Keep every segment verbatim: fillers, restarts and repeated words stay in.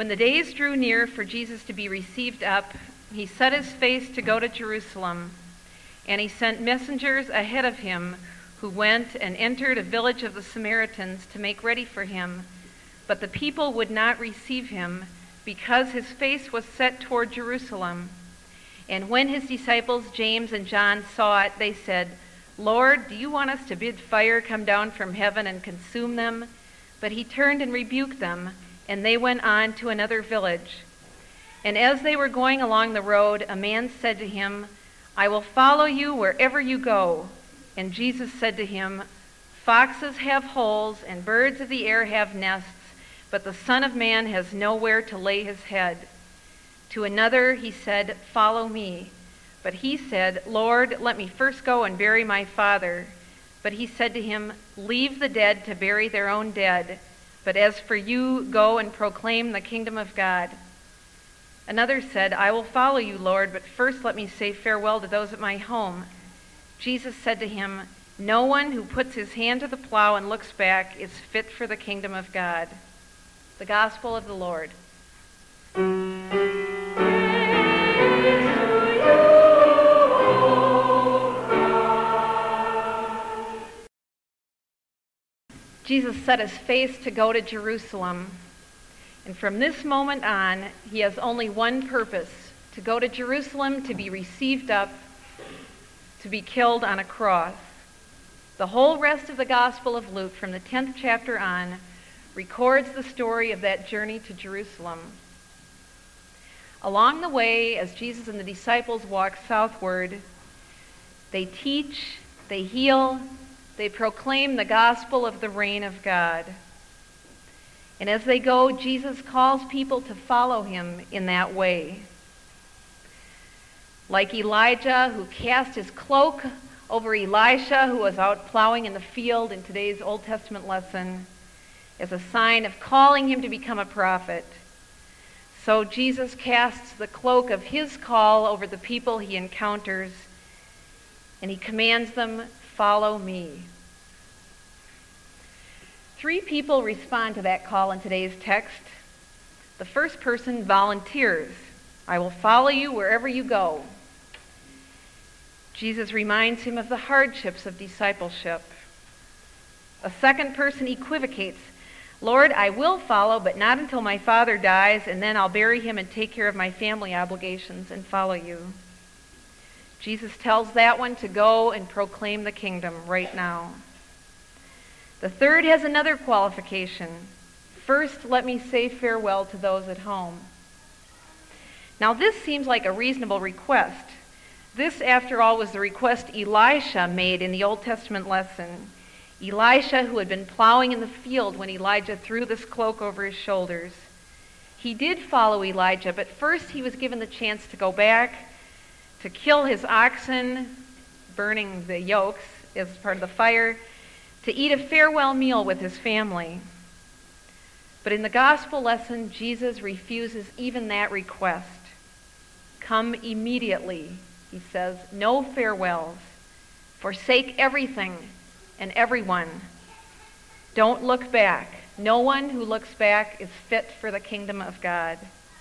When the days drew near for Jesus to be received up, he set his face to go to Jerusalem, and he sent messengers ahead of him who went and entered a village of the Samaritans to make ready for him. But the people would not receive him because his face was set toward Jerusalem. And when his disciples James and John saw it, they said, "Lord, do you want us to bid fire come down from heaven and consume them?" But he turned and rebuked them, and they went on to another village. And as they were going along the road, a man said to him, "I will follow you wherever you go." And Jesus said to him, "Foxes have holes, and birds of the air have nests, but the Son of Man has nowhere to lay his head." To another he said, "Follow me." But he said, "Lord, let me first go and bury my father." But he said to him, "Leave the dead to bury their own dead. But as for you, go and proclaim the kingdom of God." Another said, "I will follow you, Lord, but first let me say farewell to those at my home." Jesus said to him, "No one who puts his hand to the plow and looks back is fit for the kingdom of God." The Gospel of the Lord. Jesus set his face to go to Jerusalem. And from this moment on, he has only one purpose: to go to Jerusalem, to be received up, to be killed on a cross. The whole rest of the Gospel of Luke, from the tenth chapter on, records the story of that journey to Jerusalem. Along the way, as Jesus and the disciples walk southward, they teach, they heal, they proclaim the gospel of the reign of God. And as they go, Jesus calls people to follow him in that way. Like Elijah, who cast his cloak over Elisha, who was out plowing in the field in today's Old Testament lesson, as a sign of calling him to become a prophet, so Jesus casts the cloak of his call over the people he encounters, and he commands them, "Follow me." Three people respond to that call in today's text. The first person volunteers. "I will follow you wherever you go." Jesus reminds him of the hardships of discipleship. A second person equivocates. "Lord, I will follow, but not until my father dies, and then I'll bury him and take care of my family obligations and follow you." Jesus tells that one to go and proclaim the kingdom right now. The third has another qualification. "First, let me say farewell to those at home." Now, this seems like a reasonable request. This, after all, was the request Elisha made in the Old Testament lesson. Elisha, who had been plowing in the field when Elijah threw this cloak over his shoulders. He did follow Elijah, but first he was given the chance to go back, to kill his oxen, burning the yokes as part of the fire, to eat a farewell meal with his family. But in the gospel lesson, Jesus refuses even that request. "Come immediately," he says, "no farewells. Forsake everything and everyone. Don't look back. No one who looks back is fit for the kingdom of God."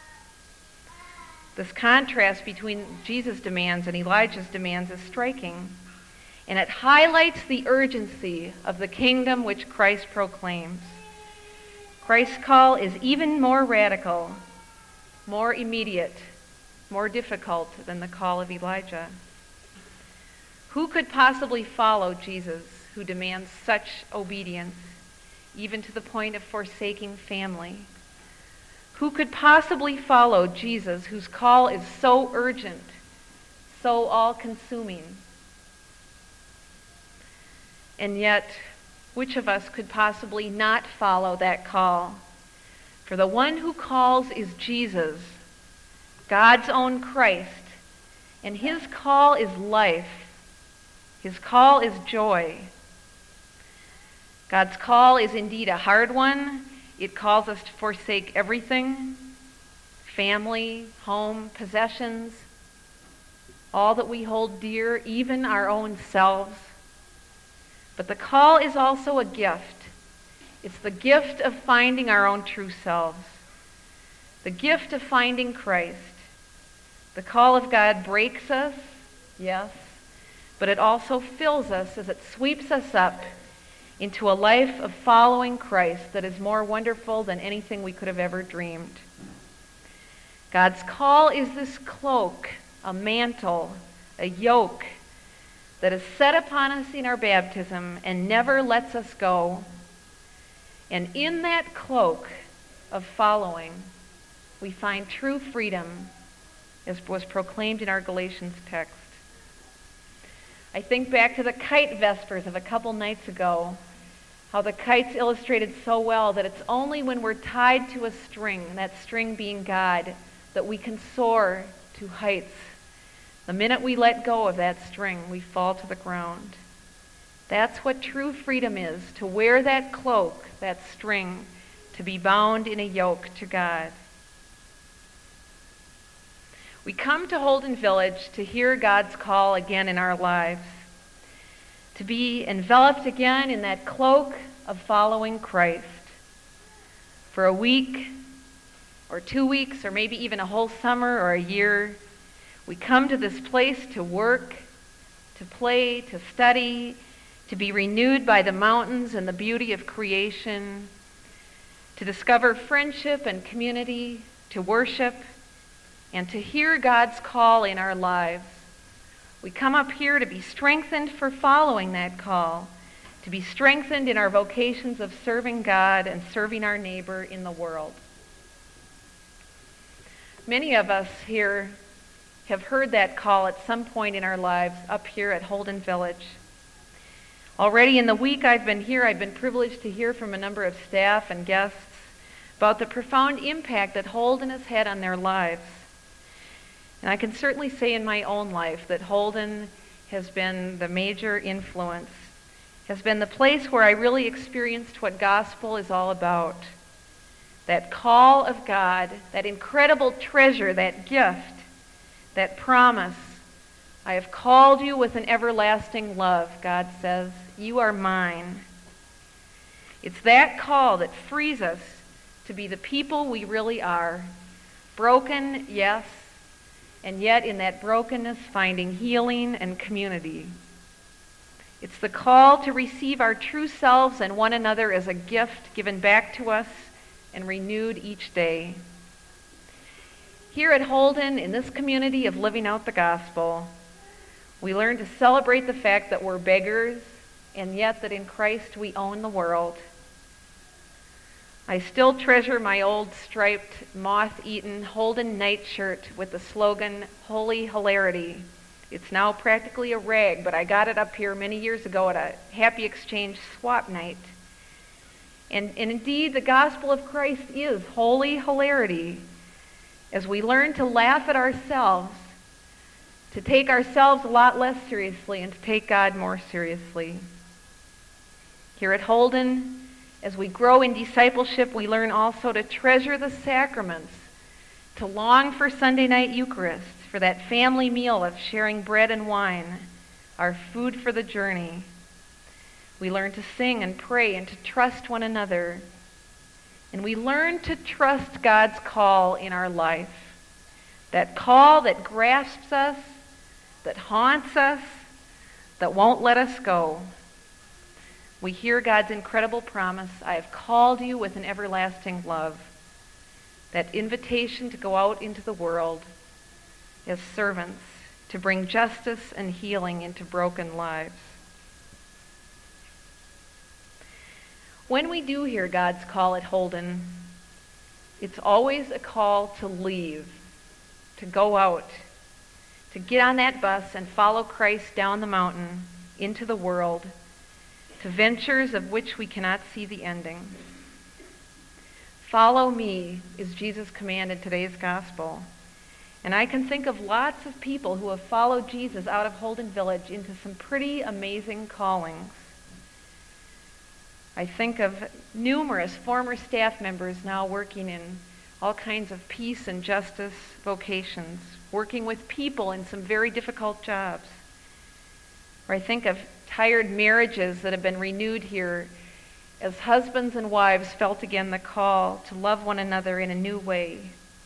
This contrast between Jesus' demands and Elijah's demands is striking, and it highlights the urgency of the kingdom which Christ proclaims. Christ's call is even more radical, more immediate, more difficult than the call of Elijah. Who could possibly follow Jesus, who demands such obedience, even to the point of forsaking family? Who could possibly follow Jesus, whose call is so urgent, so all-consuming? And yet, which of us could possibly not follow that call? For the one who calls is Jesus, God's own Christ, and his call is life. His call is joy. God's call is indeed a hard one. It calls us to forsake everything: family, home, possessions, all that we hold dear, even our own selves. But the call is also a gift. It's the gift of finding our own true selves. The gift of finding Christ. The call of God breaks us, yes, but it also fills us as it sweeps us up into a life of following Christ that is more wonderful than anything we could have ever dreamed. God's call is this cloak, a mantle, a yoke that is set upon us in our baptism and never lets us go. And in that cloak of following, we find true freedom, as was proclaimed in our Galatians text. I think back to the kite vespers of a couple nights ago, how the kites illustrated so well that it's only when we're tied to a string, that string being God, that we can soar to heights. The minute we let go of that string, we fall to the ground. That's what true freedom is, to wear that cloak, that string, to be bound in a yoke to God. We come to Holden Village to hear God's call again in our lives, to be enveloped again in that cloak of following Christ. For a week, or two weeks, or maybe even a whole summer or a year, we come to this place to work, to play, to study, to be renewed by the mountains and the beauty of creation, to discover friendship and community, to worship, and to hear God's call in our lives. We come up here to be strengthened for following that call, to be strengthened in our vocations of serving God and serving our neighbor in the world. Many of us here have heard that call at some point in our lives up here at Holden Village. Already in the week I've been here, I've been privileged to hear from a number of staff and guests about the profound impact that Holden has had on their lives. And I can certainly say in my own life that Holden has been the major influence, has been the place where I really experienced what gospel is all about. That call of God, that incredible treasure, that gift, that promise. I have called you with an everlasting love, God says. You are mine. It's that call that frees us to be the people we really are. Broken, yes, and yet in that brokenness finding healing and community. It's the call to receive our true selves and one another as a gift given back to us and renewed each day. Here at Holden, in this community of living out the gospel, we learn to celebrate the fact that we're beggars and yet that in Christ we own the world. I still treasure my old striped, moth-eaten Holden nightshirt with the slogan, Holy Hilarity. It's now practically a rag, but I got it up here many years ago at a Happy Exchange swap night. And, and indeed, the gospel of Christ is holy hilarity. As we learn to laugh at ourselves, to take ourselves a lot less seriously, and to take God more seriously. Here at Holden, as we grow in discipleship, we learn also to treasure the sacraments, to long for Sunday night Eucharist, for that family meal of sharing bread and wine, our food for the journey. We learn to sing and pray and to trust one another. And we learn to trust God's call in our life. That call that grasps us, that haunts us, that won't let us go. We hear God's incredible promise, I have called you with an everlasting love. That invitation to go out into the world as servants, to bring justice and healing into broken lives. When we do hear God's call at Holden, it's always a call to leave, to go out, to get on that bus and follow Christ down the mountain into the world, to ventures of which we cannot see the ending. Follow me is Jesus' command in today's gospel. And I can think of lots of people who have followed Jesus out of Holden Village into some pretty amazing callings. I think of numerous former staff members now working in all kinds of peace and justice vocations, working with people in some very difficult jobs. Or I think of tired marriages that have been renewed here as husbands and wives felt again the call to love one another in a new way,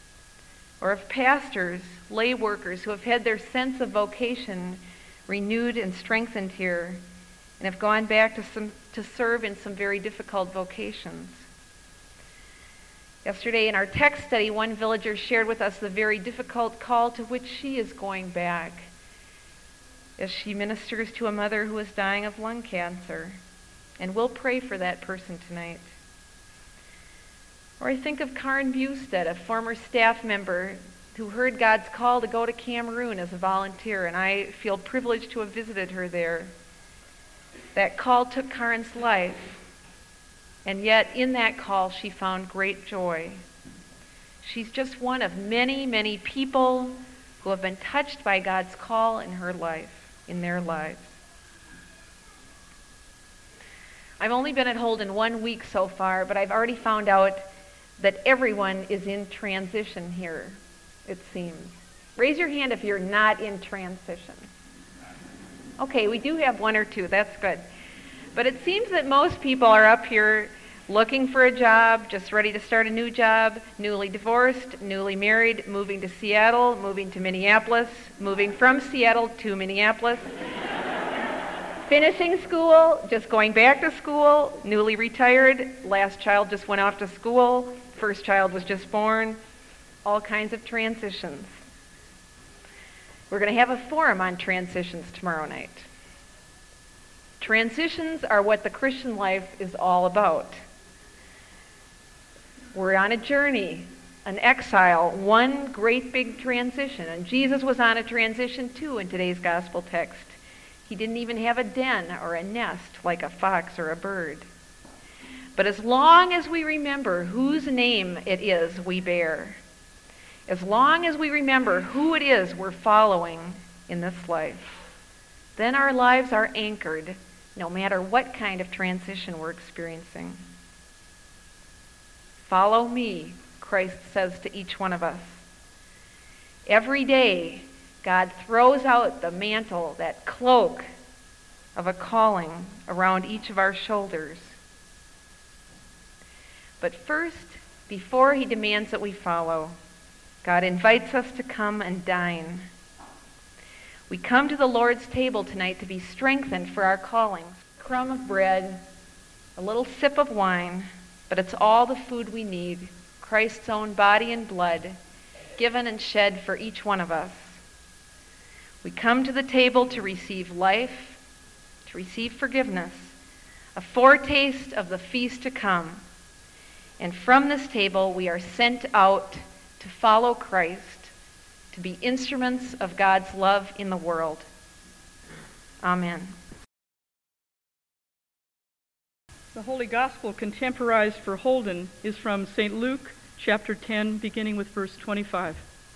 or of pastors, lay workers who have had their sense of vocation renewed and strengthened here and have gone back to some to serve in some very difficult vocations. Yesterday in our text study, one villager shared with us the very difficult call to which she is going back as she ministers to a mother who is dying of lung cancer. And we'll pray for that person tonight. Or I think of Karen Bustad, a former staff member who heard God's call to go to Cameroon as a volunteer, and I feel privileged to have visited her there. That call took Karen's life, and yet in that call she found great joy. She's just one of many, many people who have been touched by God's call in her life, in their lives. I've only been at Holden one week so far, but I've already found out that everyone is in transition here, it seems. Raise your hand if you're not in transition. Okay, we do have one or two. That's good. But it seems that most people are up here looking for a job, just ready to start a new job, newly divorced, newly married, moving to Seattle, moving to Minneapolis, moving from Seattle to Minneapolis, finishing school, just going back to school, newly retired, last child just went off to school, first child was just born, all kinds of transitions. We're going to have a forum on transitions tomorrow night. Transitions are what the Christian life is all about. We're on a journey, an exile, one great big transition. And Jesus was on a transition too in today's gospel text. He didn't even have a den or a nest like a fox or a bird. But as long as we remember whose name it is we bear, as long as we remember who it is we're following in this life, then our lives are anchored no matter what kind of transition we're experiencing. Follow me, Christ says to each one of us. Every day, God throws out the mantle, that cloak of a calling around each of our shoulders. But first, before he demands that we follow, God invites us to come and dine. We come to the Lord's table tonight to be strengthened for our callings. A crumb of bread, a little sip of wine, but it's all the food we need, Christ's own body and blood, given and shed for each one of us. We come to the table to receive life, to receive forgiveness, a foretaste of the feast to come. And from this table, we are sent out to follow Christ, to be instruments of God's love in the world. Amen. The Holy Gospel contemporized for Holden is from Saint Luke, chapter ten, beginning with verse twenty-five.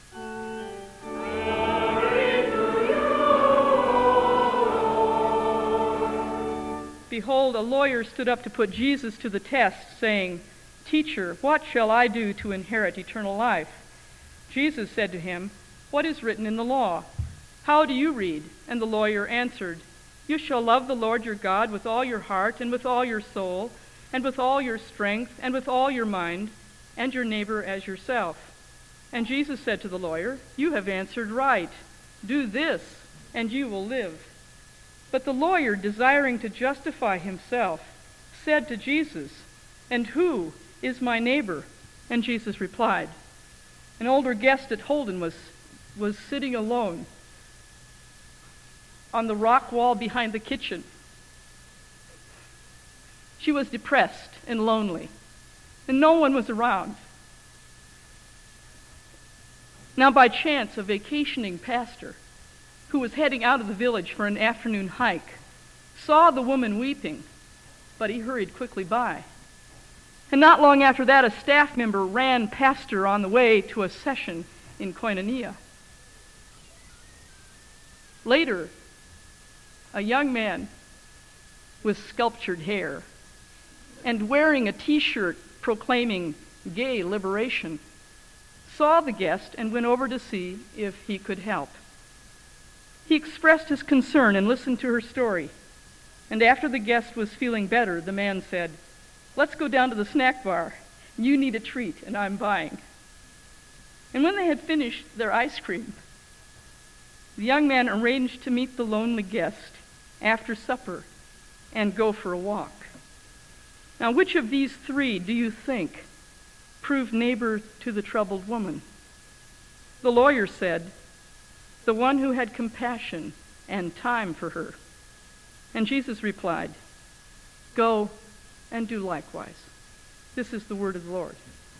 Behold, a lawyer stood up to put Jesus to the test, saying, "Teacher, what shall I do to inherit eternal life?" Jesus said to him, "What is written in the law? How do you read?" And the lawyer answered, "You shall love the Lord your God with all your heart and with all your soul and with all your strength and with all your mind, and your neighbor as yourself." And Jesus said to the lawyer, "You have answered right. Do this, and you will live." But the lawyer, desiring to justify himself, said to Jesus, "And who is my neighbor?" And Jesus replied. An older guest at Holden was, was sitting alone on the rock wall behind the kitchen. She was depressed and lonely, and no one was around. Now, by chance, a vacationing pastor who was heading out of the village for an afternoon hike saw the woman weeping, but he hurried quickly by. And not long after that, a staff member ran past her on the way to a session in Koinonia. Later, a young man with sculptured hair and wearing a T-shirt proclaiming gay liberation saw the guest and went over to see if he could help. He expressed his concern and listened to her story. And after the guest was feeling better, the man said, "Let's go down to the snack bar. You need a treat, and I'm buying." And when they had finished their ice cream, the young man arranged to meet the lonely guest after supper and go for a walk. Now, which of these three do you think proved neighbor to the troubled woman? The lawyer said, the one who had compassion and time for her. And Jesus replied, go and do likewise. This is the word of the Lord.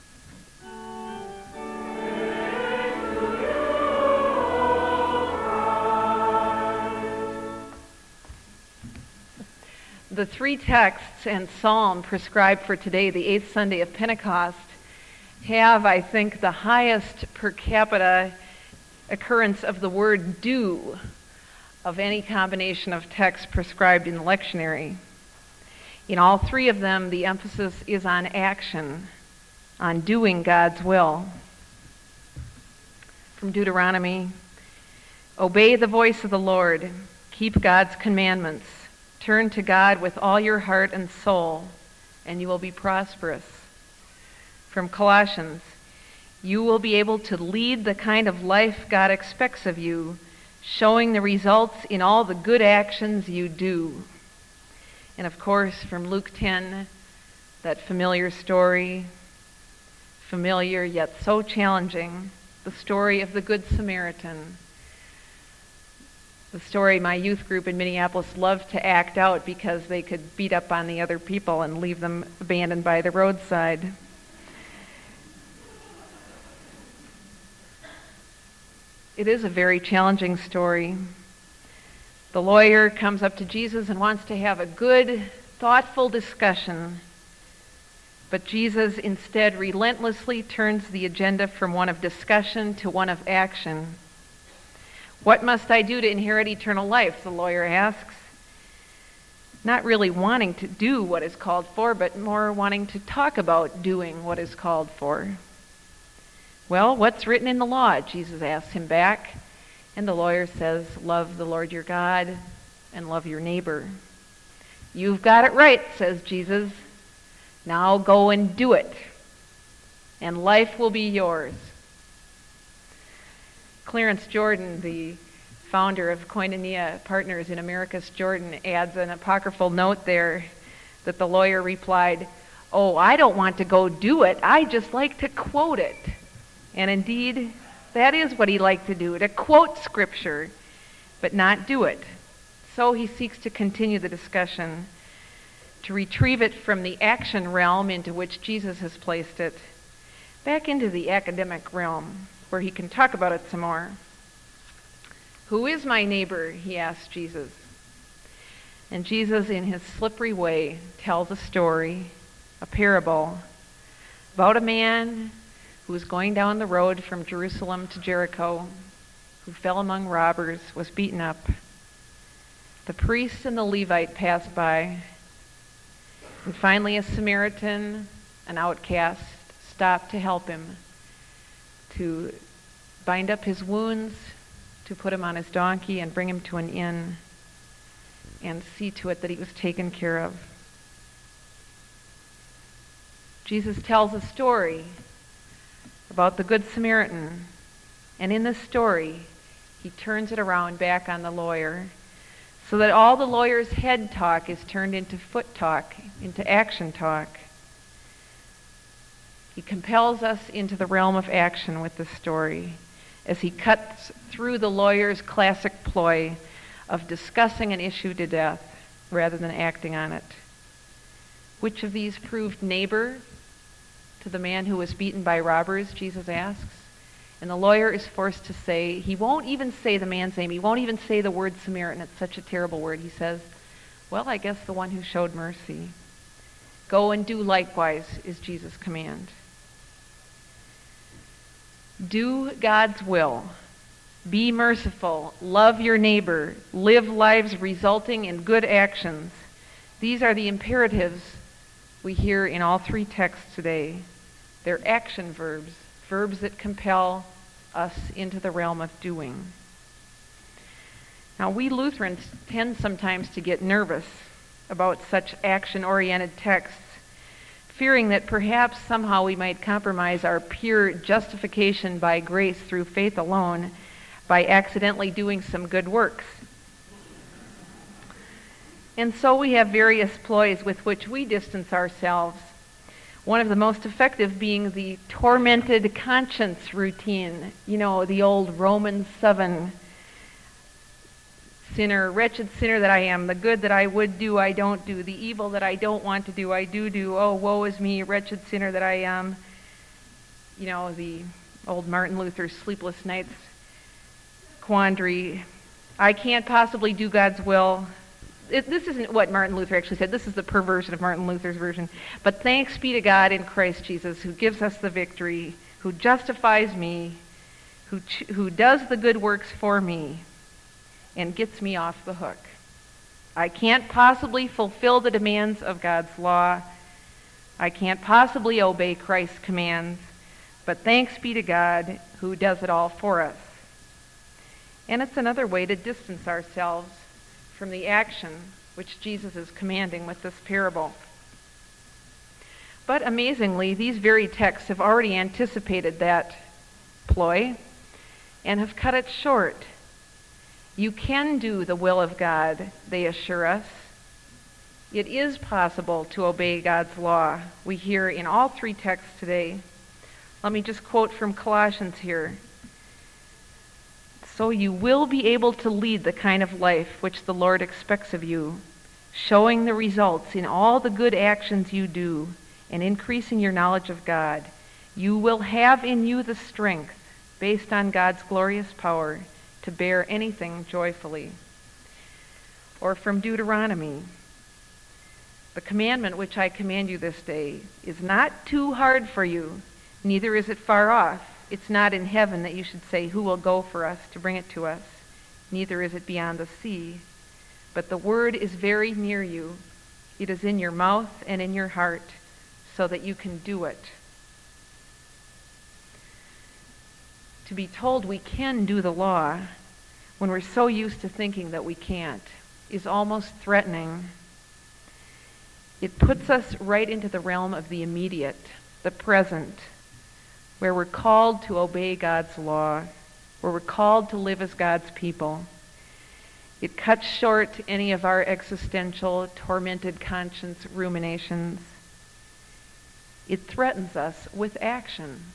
The three texts and psalm prescribed for today, the eighth Sunday of Pentecost, have, I think, the highest per capita occurrence of the word do of any combination of texts prescribed in the lectionary. In all three of them, the emphasis is on action, on doing God's will. From Deuteronomy, obey the voice of the Lord, keep God's commandments, turn to God with all your heart and soul, and you will be prosperous. From Colossians, you will be able to lead the kind of life God expects of you, showing the results in all the good actions you do. And of course, from Luke ten, that familiar story, familiar yet so challenging, the story of the Good Samaritan. The story my youth group in Minneapolis loved to act out because they could beat up on the other people and leave them abandoned by the roadside. It is a very challenging story. The lawyer comes up to Jesus and wants to have a good, thoughtful discussion, but Jesus instead relentlessly turns the agenda from one of discussion to one of action. What must I do to inherit eternal life? The lawyer asks. Not really wanting to do what is called for, but more wanting to talk about doing what is called for. Well, what's written in the law? Jesus asks him back. And the lawyer says, love the Lord your God and love your neighbor. You've got it right, says Jesus. Now go and do it, and life will be yours. Clarence Jordan, the founder of Koinonia Partners in Americus Jordan, adds an apocryphal note there that the lawyer replied, oh, I don't want to go do it. I just like to quote it. And indeed, that is what he liked to do, to quote Scripture, but not do it. So he seeks to continue the discussion, to retrieve it from the action realm into which Jesus has placed it, back into the academic realm, where he can talk about it some more. Who is my neighbor? He asks Jesus. And Jesus, in his slippery way, tells a story, a parable, about a man who was going down the road from Jerusalem to Jericho, who fell among robbers, was beaten up. The priest and the Levite passed by, and finally a Samaritan, an outcast, stopped to help him, to bind up his wounds, to put him on his donkey and bring him to an inn and see to it that he was taken care of. Jesus tells a story about the Good Samaritan, and in this story, he turns it around back on the lawyer, so that all the lawyer's head talk is turned into foot talk, into action talk. He compels us into the realm of action with this story as he cuts through the lawyer's classic ploy of discussing an issue to death rather than acting on it. Which of these proved neighbor to the man who was beaten by robbers, Jesus asks. And the lawyer is forced to say, he won't even say the man's name, he won't even say the word Samaritan, it's such a terrible word. He says, well, I guess the one who showed mercy. Go and do likewise is Jesus' command. Do God's will. Be merciful. Love your neighbor. Live lives resulting in good actions. These are the imperatives we hear in all three texts today. They're action verbs, verbs that compel us into the realm of doing. Now, we Lutherans tend sometimes to get nervous about such action-oriented texts fearing that perhaps somehow we might compromise our pure justification by grace through faith alone by accidentally doing some good works. And so we have various ploys with which we distance ourselves. One of the most effective being the tormented conscience routine. You know, the old Romans seven, sinner, wretched sinner that I am, the good that I would do, I don't do, the evil that I don't want to do, I do do, oh, woe is me, wretched sinner that I am. You know, the old Martin Luther sleepless nights quandary. I can't possibly do God's will. It, this isn't what Martin Luther actually said. This is the perversion of Martin Luther's version. But thanks be to God in Christ Jesus, who gives us the victory, who justifies me, who ch- who does the good works for me, and gets me off the hook. I can't possibly fulfill the demands of God's law. I can't possibly obey Christ's commands. But thanks be to God who does it all for us. And it's another way to distance ourselves from the action which Jesus is commanding with this parable. But amazingly, these very texts have already anticipated that ploy and have cut it short. You can do the will of God, they assure us. It is possible to obey God's law. We hear in all three texts today. Let me just quote from Colossians here. So you will be able to lead the kind of life which the Lord expects of you, showing the results in all the good actions you do and increasing your knowledge of God. You will have in you the strength, based on God's glorious power, to bear anything joyfully. Or from Deuteronomy, the commandment which I command you this day is not too hard for you, neither is it far off. It's not in heaven that you should say, who will go for us to bring it to us? Neither is it beyond the sea. But the word is very near you. It is in your mouth and in your heart, so that you can do it. To be told we can do the law when we're so used to thinking that we can't is almost threatening. It puts us right into the realm of the immediate, the present, where we're called to obey God's law, where we're called to live as God's people. It cuts short any of our existential, tormented conscience ruminations. It threatens us with action.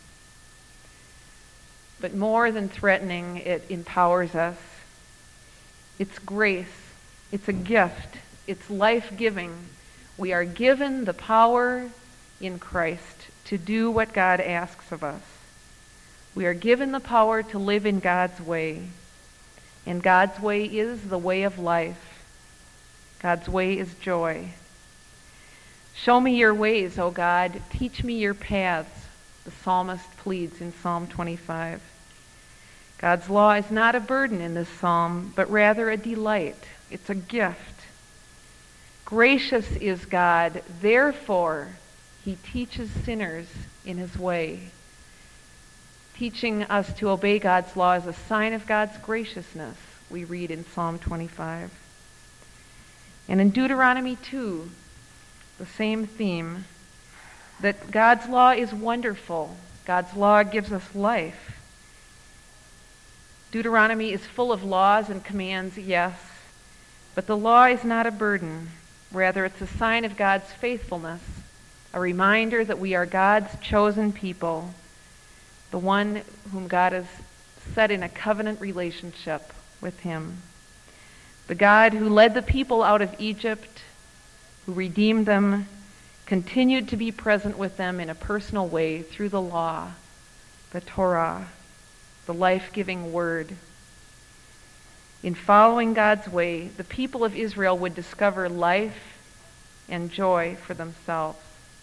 But more than threatening, it empowers us. It's grace. It's a gift. It's life-giving. We are given the power in Christ to do what God asks of us. We are given the power to live in God's way. And God's way is the way of life. God's way is joy. Show me your ways, O God. Teach me your paths, the psalmist pleads in Psalm twenty-five. God's law is not a burden in this psalm, but rather a delight. It's a gift. Gracious is God, therefore he teaches sinners in his way. Teaching us to obey God's law is a sign of God's graciousness, we read in Psalm twenty-five. And in Deuteronomy two, the same theme, that God's law is wonderful. God's law gives us life. Deuteronomy is full of laws and commands, yes, but the law is not a burden. Rather, it's a sign of God's faithfulness, a reminder that we are God's chosen people, the one whom God has set in a covenant relationship with him. The God who led the people out of Egypt, who redeemed them, continued to be present with them in a personal way through the law, the Torah, the life-giving word. In following God's way, the people of Israel would discover life and joy for themselves.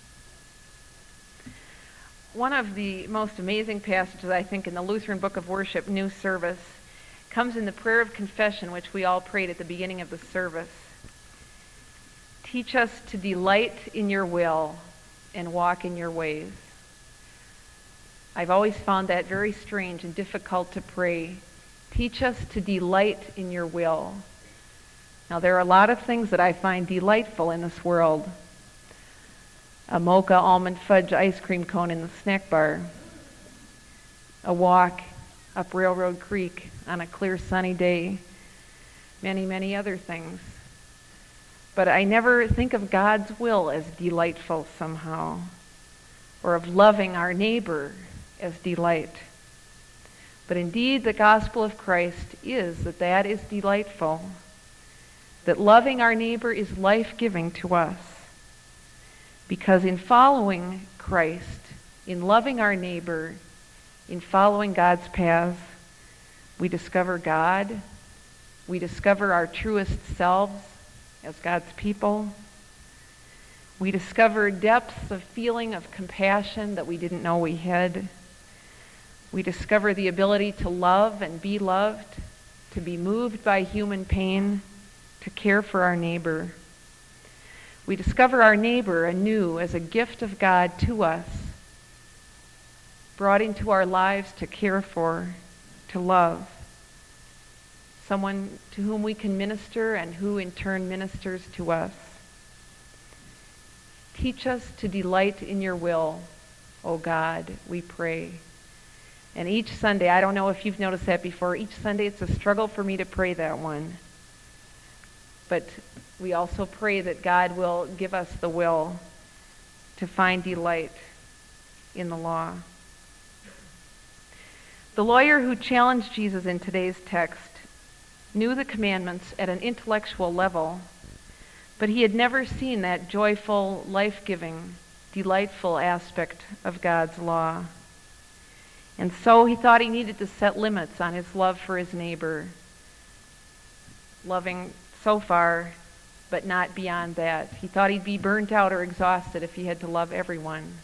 One of the most amazing passages, I think, in the Lutheran Book of Worship, New Service, comes in the prayer of confession, which we all prayed at the beginning of the service. Teach us to delight in your will and walk in your ways. I've always found that very strange and difficult to pray. Teach us to delight in your will. Now, there are a lot of things that I find delightful in this world. a mocha almond fudge ice cream cone in the snack bar, a walk up Railroad Creek on a clear sunny day, many, many other things. But I never think of God's will as delightful somehow, or of loving our neighbor as delight. But indeed, the gospel of Christ is that that is delightful, that loving our neighbor is life-giving to us. Because in following Christ, in loving our neighbor, in following God's paths, we discover God, we discover our truest selves as God's people, we discover depths of feeling of compassion that we didn't know we had. We discover the ability to love and be loved, to be moved by human pain, to care for our neighbor. We discover our neighbor anew as a gift of God to us, brought into our lives to care for, to love. Someone to whom we can minister and who in turn ministers to us. Teach us to delight in your will, O God, we pray. And each Sunday, I don't know if you've noticed that before, each Sunday it's a struggle for me to pray that one. But we also pray that God will give us the will to find delight in the law. The lawyer who challenged Jesus in today's text knew the commandments at an intellectual level, but he had never seen that joyful, life-giving, delightful aspect of God's law. And so he thought he needed to set limits on his love for his neighbor, loving so far, but not beyond that. He thought he'd be burnt out or exhausted if he had to love everyone.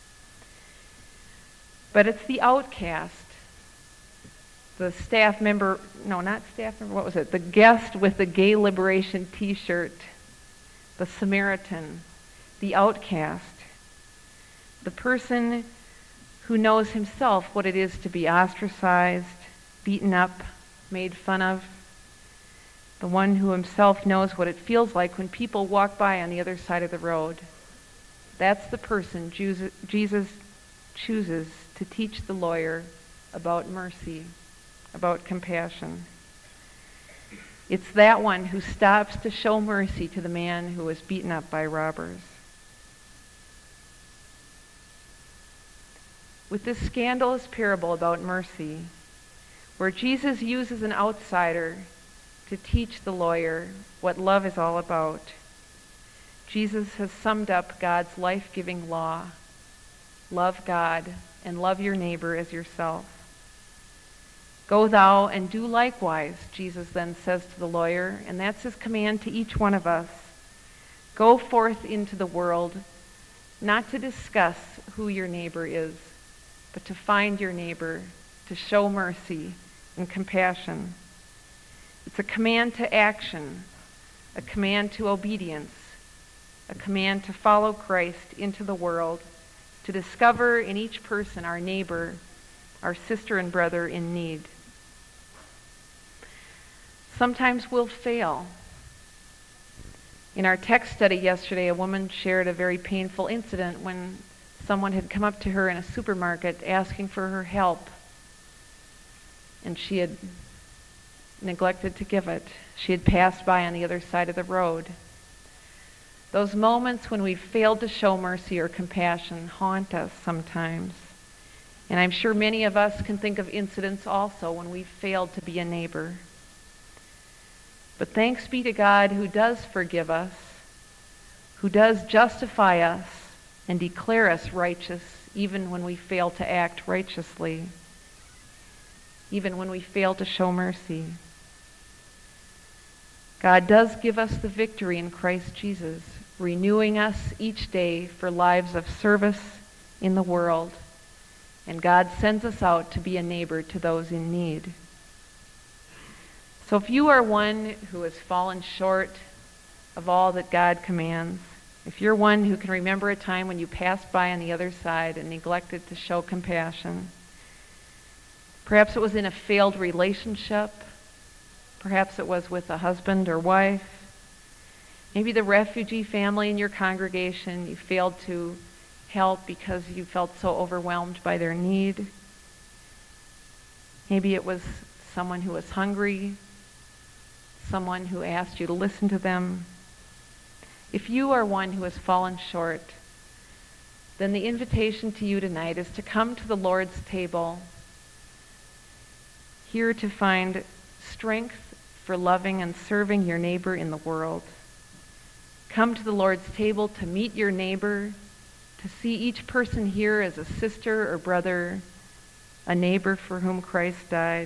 But it's the outcast, the staff member, no, not staff member, what was it? The guest with the gay liberation t-shirt, the Samaritan, the outcast, the person who knows himself what it is to be ostracized, beaten up, made fun of, the one who himself knows what it feels like when people walk by on the other side of the road. That's the person Jesus chooses to teach the lawyer about mercy, about compassion. It's that one who stops to show mercy to the man who was beaten up by robbers. With this scandalous parable about mercy, where Jesus uses an outsider to teach the lawyer what love is all about, Jesus has summed up God's life-giving law. Love God and love your neighbor as yourself. Go thou and do likewise, Jesus then says to the lawyer, and that's his command to each one of us. Go forth into the world, not to discuss who your neighbor is, but to find your neighbor, to show mercy and compassion. It's a command to action, a command to obedience, a command to follow Christ into the world, to discover in each person our neighbor, our sister and brother in need. Sometimes we'll fail. In our text study yesterday, a woman shared a very painful incident when someone had come up to her in a supermarket asking for her help, and she had neglected to give it. She had passed by on the other side of the road. Those moments when we've failed to show mercy or compassion haunt us sometimes. And I'm sure many of us can think of incidents also when we've failed to be a neighbor. But thanks be to God who does forgive us, who does justify us and declare us righteous even when we fail to act righteously, even when we fail to show mercy. God does give us the victory in Christ Jesus, renewing us each day for lives of service in the world, and God sends us out to be a neighbor to those in need. So if you are one who has fallen short of all that God commands, if you're one who can remember a time when you passed by on the other side and neglected to show compassion, perhaps it was in a failed relationship, perhaps it was with a husband or wife, Maybe the refugee family in your congregation you failed to help because you felt so overwhelmed by their need. Maybe it was someone who was hungry, someone who asked you to listen to them. If you are one who has fallen short, then the invitation to you tonight is to come to the Lord's table, here to find strength for loving and serving your neighbor in the world. Come to the Lord's table to meet your neighbor, to see each person here as a sister or brother, a neighbor for whom Christ died.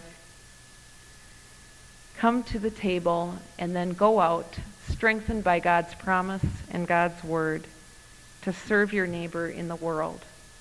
Come to the table and then go out, strengthened by God's promise and God's word, to serve your neighbor in the world.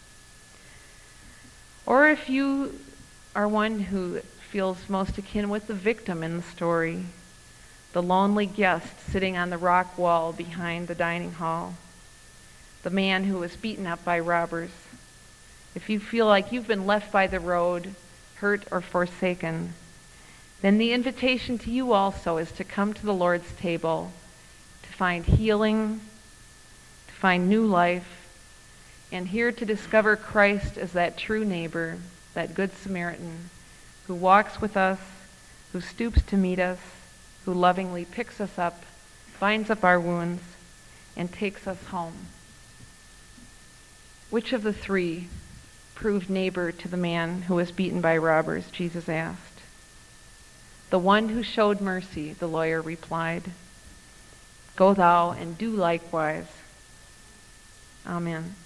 Or if you are one who feels most akin with the victim in the story, the lonely guest sitting on the rock wall behind the dining hall, the man who was beaten up by robbers. If you feel like you've been left by the road, hurt or forsaken, then the invitation to you also is to come to the Lord's table, to find healing, to find new life, and here to discover Christ as that true neighbor, that good Samaritan, who walks with us, who stoops to meet us, who lovingly picks us up, binds up our wounds, and takes us home. Which of the three proved neighbor to the man who was beaten by robbers? Jesus asked. The one who showed mercy, the lawyer replied. Go thou and do likewise. Amen.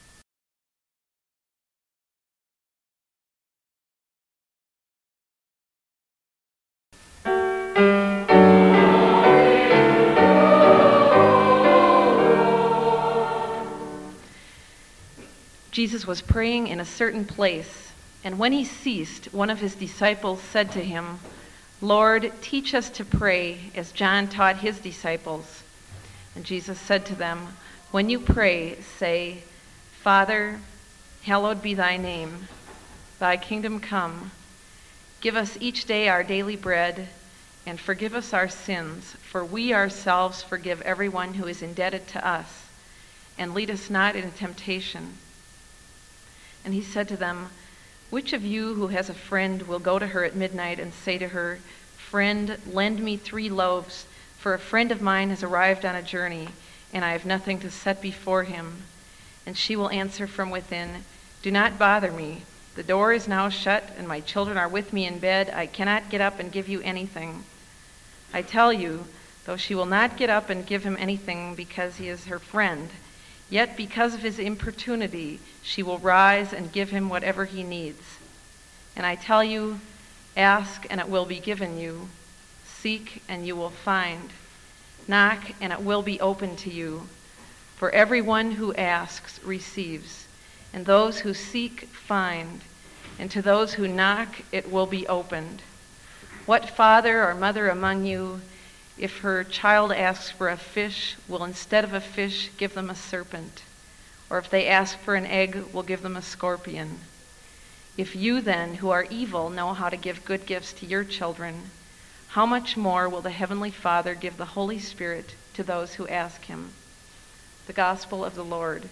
Jesus was praying in a certain place, and when he ceased, one of his disciples said to him, Lord, teach us to pray as John taught his disciples. And Jesus said to them, when you pray, say, Father, hallowed be thy name. Thy kingdom come. Give us each day our daily bread, and forgive us our sins, for we ourselves forgive everyone who is indebted to us. And lead us not into temptation. And he said to them, which of you who has a friend will go to her at midnight and say to her, Friend, lend me three loaves, for a friend of mine has arrived on a journey, and I have nothing to set before him. And she will answer from within, Do not bother me. The door is now shut, and my children are with me in bed. I cannot get up and give you anything. I tell you, though she will not get up and give him anything because he is her friend, yet because of his importunity, she will rise and give him whatever he needs. And I tell you, ask and it will be given you. Seek and you will find. Knock and it will be opened to you. For everyone who asks receives, and those who seek find, and to those who knock it will be opened. What father or mother among you, if her child asks for a fish, will instead of a fish give them a serpent? Or if they ask for an egg, will give them a scorpion? If you then, who are evil, know how to give good gifts to your children, how much more will the Heavenly Father give the Holy Spirit to those who ask him? The Gospel of the Lord.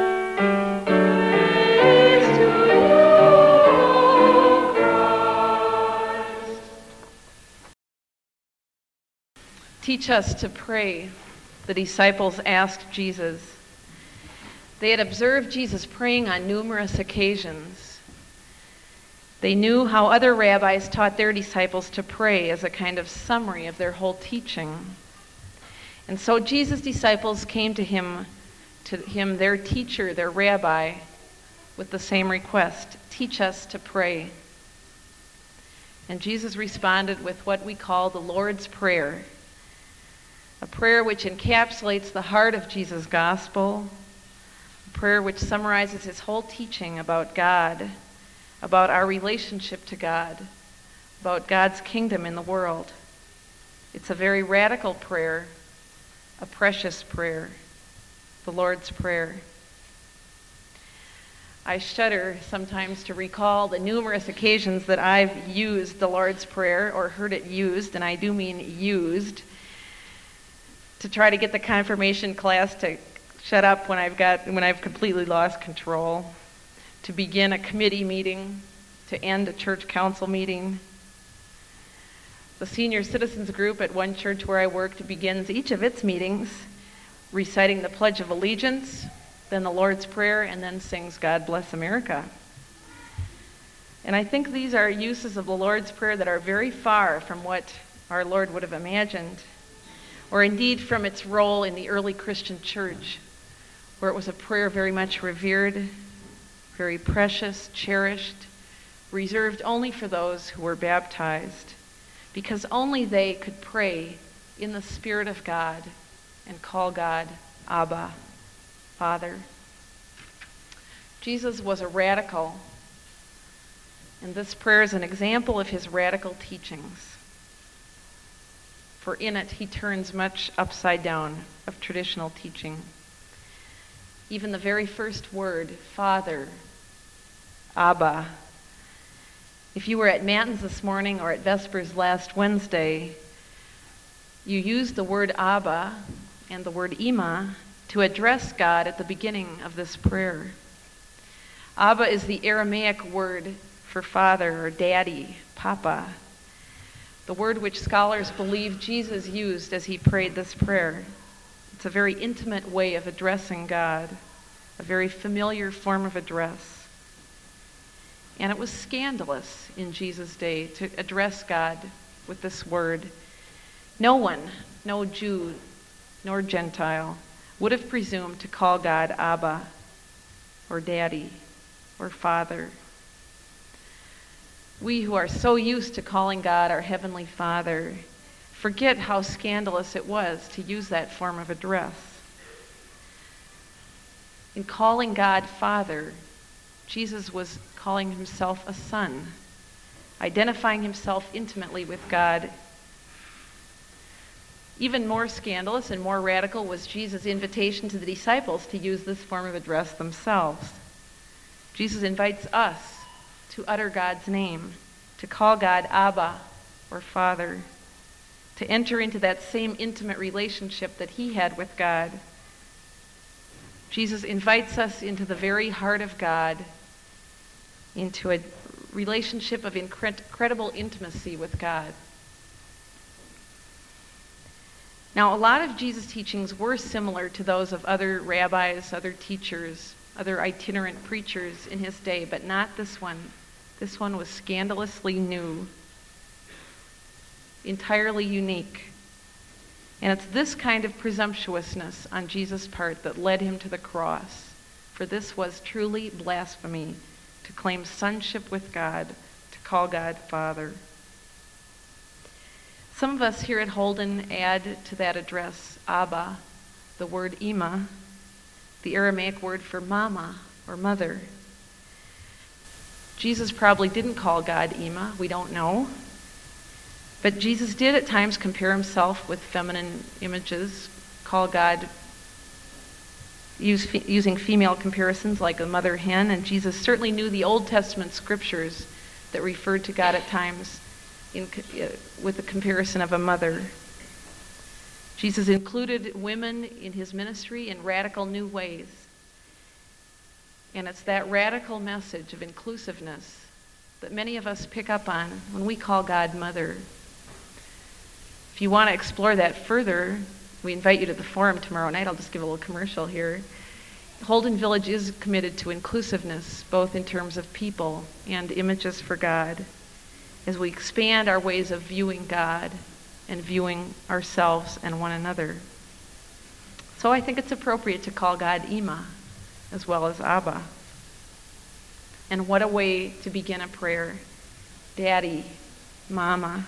Teach us to pray, the disciples asked Jesus. They had observed Jesus praying on numerous occasions. They knew how other rabbis taught their disciples to pray as a kind of summary of their whole teaching. And so Jesus' disciples came to him, to him, their teacher, their rabbi, with the same request, teach us to pray. And Jesus responded with what we call the Lord's Prayer, a prayer which encapsulates the heart of Jesus' gospel, a prayer which summarizes his whole teaching about God, about our relationship to God, about God's kingdom in the world. It's a very radical prayer, a precious prayer, the Lord's Prayer. I shudder sometimes to recall the numerous occasions that I've used the Lord's Prayer or heard it used, and I do mean used, to try to get the confirmation class to shut up when I've got when I've completely lost control, to begin a committee meeting, to end a church council meeting. The senior citizens group at one church where I worked begins each of its meetings reciting the Pledge of Allegiance, then the Lord's Prayer, and then sings God Bless America. And I think these are uses of the Lord's Prayer that are very far from what our Lord would have imagined, or indeed from its role in the early Christian church, where it was a prayer very much revered, very precious, cherished, reserved only for those who were baptized, because only they could pray in the Spirit of God and call God Abba, Father. Jesus was a radical, and this prayer is an example of his radical teachings. For in it, he turns much upside down of traditional teaching. Even the very first word, Father, Abba. If you were at Matins this morning or at Vespers last Wednesday, you used the word Abba and the word Ima to address God at the beginning of this prayer. Abba is the Aramaic word for father or daddy, papa, the word which scholars believe Jesus used as he prayed this prayer. It's a very intimate way of addressing God, a very familiar form of address. And it was scandalous in Jesus' day to address God with this word. No one, no Jew nor Gentile, would have presumed to call God Abba or Daddy or Father. We who are so used to calling God our Heavenly Father forget how scandalous it was to use that form of address. In calling God Father, Jesus was calling himself a son, identifying himself intimately with God. Even more scandalous and more radical was Jesus' invitation to the disciples to use this form of address themselves. Jesus invites us to utter God's name, to call God Abba or Father, to enter into that same intimate relationship that he had with God. Jesus invites us into the very heart of God, into a relationship of incredible intimacy with God. Now, a lot of Jesus' teachings were similar to those of other rabbis, other teachers, other itinerant preachers in his day, but not this one. This one was scandalously new, entirely unique. And it's this kind of presumptuousness on Jesus' part that led him to the cross. For this was truly blasphemy, to claim sonship with God, to call God Father. Some of us here at Holden add to that address, Abba, the word Ima, the Aramaic word for mama or mother. Jesus probably didn't call God Ima, we don't know. But Jesus did at times compare himself with feminine images, call God, use, using female comparisons like a mother hen, and Jesus certainly knew the Old Testament scriptures that referred to God at times in, uh, with the comparison of a mother. Jesus included women in his ministry in radical new ways. And it's that radical message of inclusiveness that many of us pick up on when we call God Mother. If you want to explore that further, we invite you to the forum tomorrow night. I'll just give a little commercial here. Holden Village is committed to inclusiveness, both in terms of people and images for God, as we expand our ways of viewing God and viewing ourselves and one another. So I think it's appropriate to call God Ima as well as Abba. And what a way to begin a prayer. Daddy, Mama.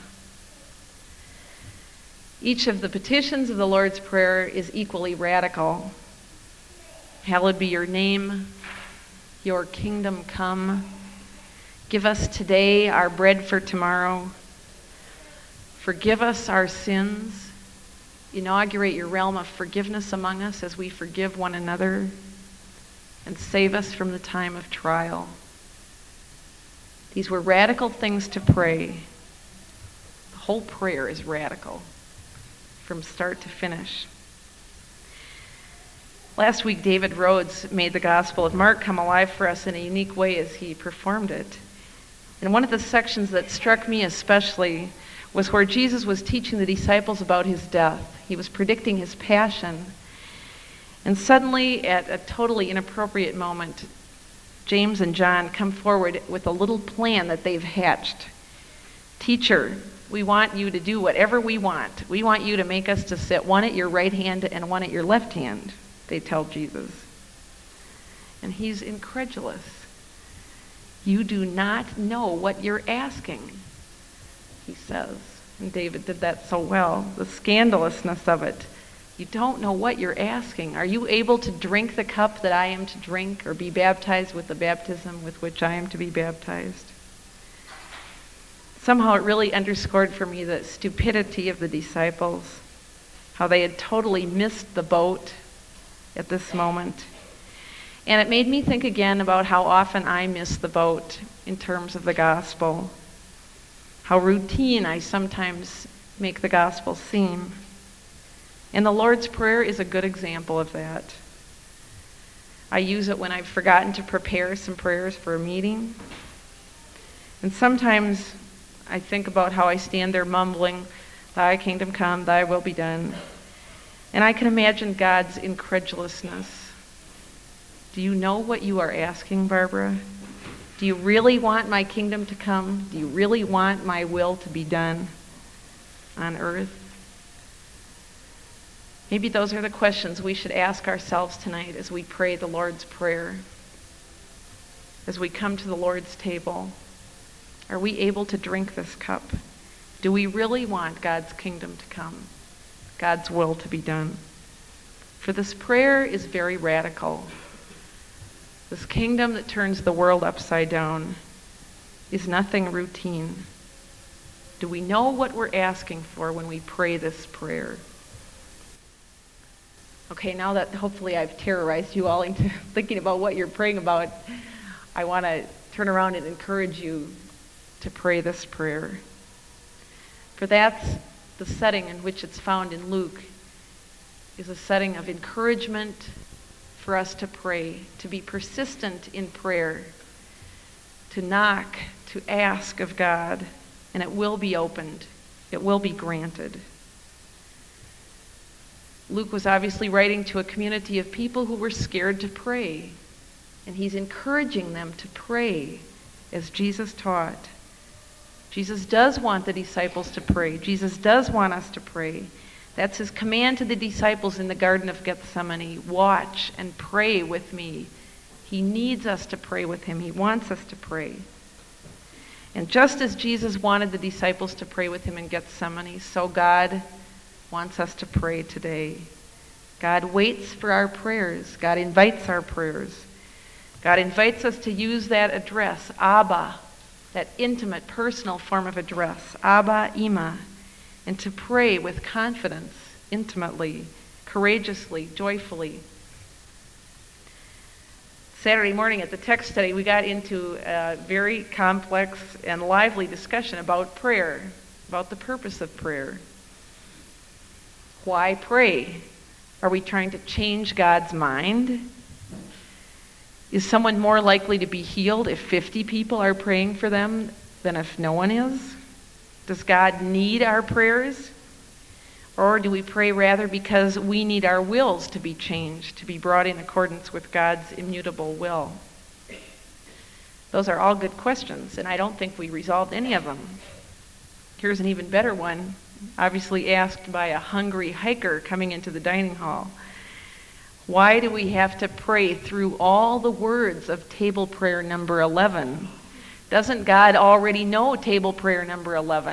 Each of the petitions of the Lord's Prayer is equally radical. Hallowed be your name, your kingdom come. Give us today our bread for tomorrow. Forgive us our sins. Inaugurate your realm of forgiveness among us as we forgive one another. And save us from the time of trial. These were radical things to pray. The whole prayer is radical from start to finish. Last week, David Rhodes made the Gospel of Mark come alive for us in a unique way as he performed it. And one of the sections that struck me especially was where Jesus was teaching the disciples about his death. He was predicting his passion. And suddenly, at a totally inappropriate moment, James and John come forward with a little plan that they've hatched. Teacher, we want you to do whatever we want. We want you to make us to sit one at your right hand and one at your left hand, they tell Jesus. And he's incredulous. You do not know what you're asking, he says. And David did that so well, the scandalousness of it. You don't know what you're asking. Are you able to drink the cup that I am to drink, or be baptized with the baptism with which I am to be baptized? Somehow it really underscored for me the stupidity of the disciples, how they had totally missed the boat at this moment. And it made me think again about how often I miss the boat in terms of the gospel, how routine I sometimes make the gospel seem. And the Lord's Prayer is a good example of that. I use it when I've forgotten to prepare some prayers for a meeting. And sometimes I think about how I stand there mumbling, "Thy kingdom come, thy will be done." And I can imagine God's incredulousness. Do you know what you are asking, Barbara? Do you really want my kingdom to come? Do you really want my will to be done on earth? Maybe those are the questions we should ask ourselves tonight as we pray the Lord's Prayer. As we come to the Lord's table, are we able to drink this cup? Do we really want God's kingdom to come? God's will to be done? For this prayer is very radical. This kingdom that turns the world upside down is nothing routine. Do we know what we're asking for when we pray this prayer? Okay, now that hopefully I've terrorized you all into thinking about what you're praying about, I want to turn around and encourage you to pray this prayer. For that's the setting in which it's found in Luke, is a setting of encouragement for us to pray, to be persistent in prayer, to knock, to ask of God, and it will be opened. It will be granted. Luke was obviously writing to a community of people who were scared to pray, and he's encouraging them to pray as Jesus taught. Jesus does want the disciples to pray. Jesus does want us to pray. That's his command to the disciples in the Garden of Gethsemane. Watch and pray with me. He needs us to pray with him. He wants us to pray. And just as Jesus wanted the disciples to pray with him in Gethsemane, so God wants us to pray today. God waits for our prayers. God invites our prayers. God invites us to use that address, Abba, that intimate, personal form of address, Abba, Ima, and to pray with confidence, intimately, courageously, joyfully. Saturday morning at the text study, we got into a very complex and lively discussion about prayer, about the purpose of prayer. Why pray? Are we trying to change God's mind? Is someone more likely to be healed if fifty people are praying for them than if no one is? Does God need our prayers? Or do we pray rather because we need our wills to be changed, to be brought in accordance with God's immutable will? Those are all good questions, and I don't think we resolved any of them. Here's an even better one, obviously asked by a hungry hiker coming into the dining hall. Why do we have to pray through all the words of table prayer number eleven? Doesn't God already know table prayer number eleven?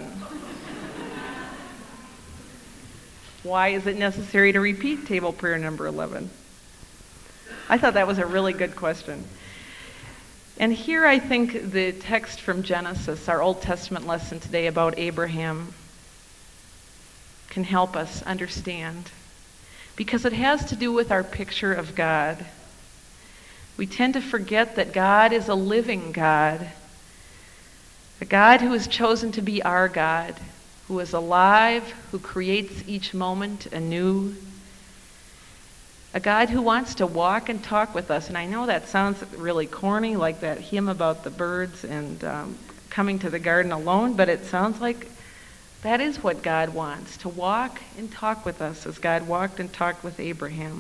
Why is it necessary to repeat table prayer number eleven? I thought that was a really good question. And here I think the text from Genesis, our Old Testament lesson today about Abraham, can help us understand, because it has to do with our picture of God. We tend to forget that God is a living God, a God who has chosen to be our God, who is alive, who creates each moment anew, A God who wants to walk and talk with us. And I know that sounds really corny, like that hymn about the birds and um, coming to the garden alone, but it sounds like that is what God wants, to walk and talk with us as God walked and talked with Abraham.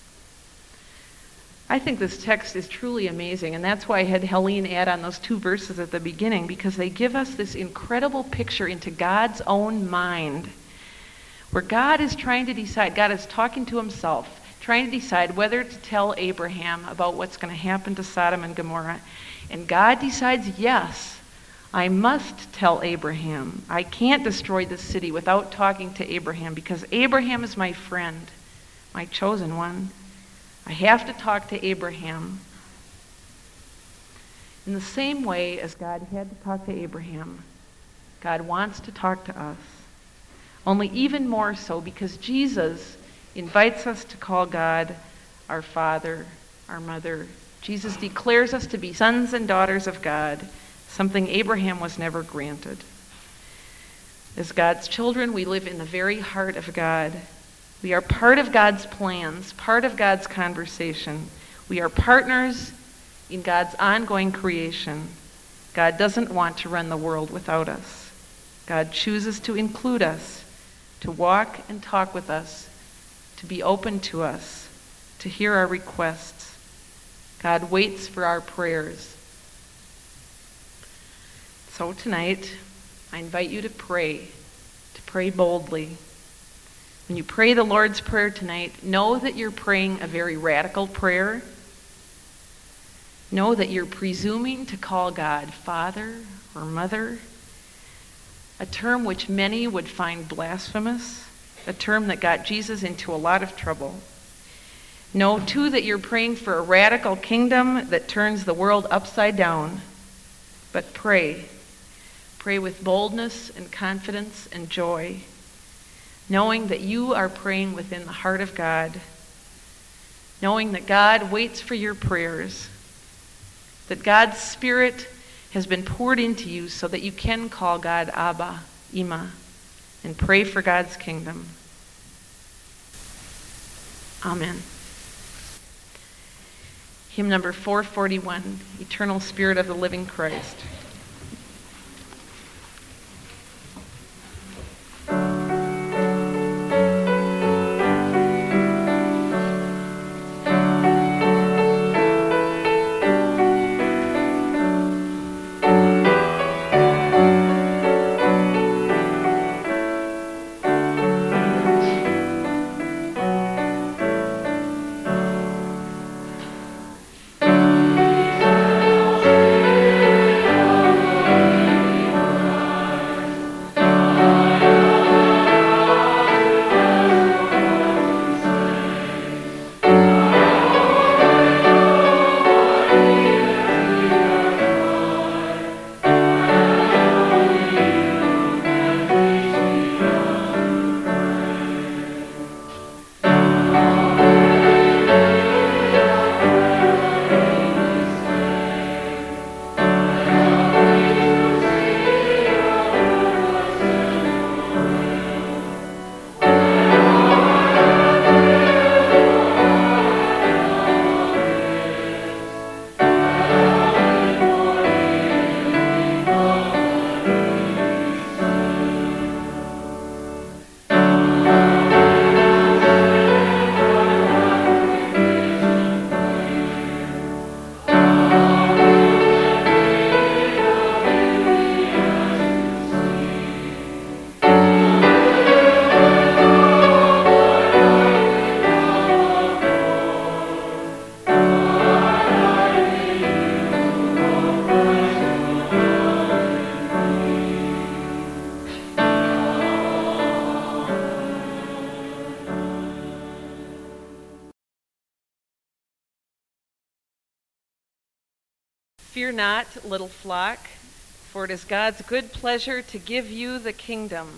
I think this text is truly amazing, and that's why I had Helene add on those two verses at the beginning, because they give us this incredible picture into God's own mind, where God is trying to decide, God is talking to himself, trying to decide whether to tell Abraham about what's going to happen to Sodom and Gomorrah. And God decides, yes, I must tell Abraham. I can't destroy this city without talking to Abraham, because Abraham is my friend, my chosen one. I have to talk to Abraham. In the same way as God had to talk to Abraham, God wants to talk to us. Only even more so, because Jesus invites us to call God our Father, our Mother. Jesus declares us to be sons and daughters of God, something Abraham was never granted. As God's children, we live in the very heart of God. We are part of God's plans, part of God's conversation. We are partners in God's ongoing creation. God doesn't want to run the world without us. God chooses to include us, to walk and talk with us, to be open to us, to hear our requests. God waits for our prayers. So tonight, I invite you to pray, to pray boldly. When you pray the Lord's Prayer tonight, know that you're praying a very radical prayer. Know that you're presuming to call God Father or Mother, a term which many would find blasphemous, a term that got Jesus into a lot of trouble. Know, too, that you're praying for a radical kingdom that turns the world upside down. But pray. Pray with boldness and confidence and joy, knowing that you are praying within the heart of God, knowing that God waits for your prayers, that God's Spirit has been poured into you so that you can call God Abba, Ima, and pray for God's kingdom. Amen. Hymn number four forty-one, Eternal Spirit of the Living Christ. Fear not, little flock, for it is God's good pleasure to give you the kingdom.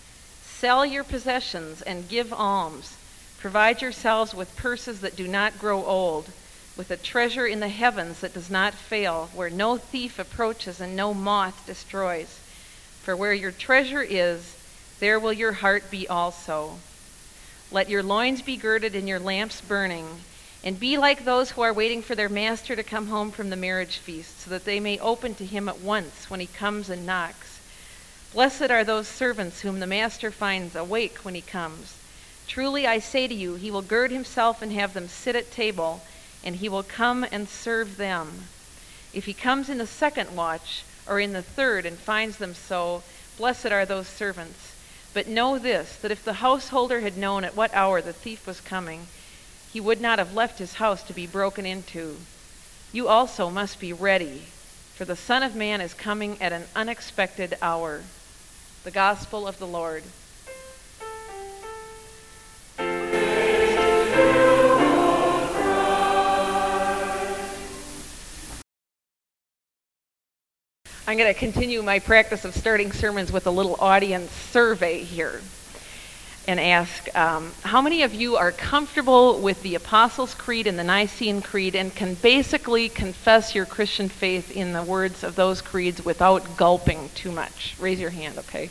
Sell your possessions and give alms. Provide yourselves with purses that do not grow old, with a treasure in the heavens that does not fail, where no thief approaches and no moth destroys. For where your treasure is, there will your heart be also. Let your loins be girded and your lamps burning, and be like those who are waiting for their master to come home from the marriage feast, so that they may open to him at once when he comes and knocks. Blessed are those servants whom the master finds awake when he comes. Truly I say to you, he will gird himself and have them sit at table, and he will come and serve them. If he comes in the second watch, or in the third, and finds them so, blessed are those servants. But know this, that if the householder had known at what hour the thief was coming, he would not have left his house to be broken into. You also must be ready, for the Son of Man is coming at an unexpected hour. The Gospel of the Lord. I'm going to continue my practice of starting sermons with a little audience survey here and ask, um, how many of you are comfortable with the Apostles' Creed and the Nicene Creed and can basically confess your Christian faith in the words of those creeds without gulping too much? Raise your hand, okay?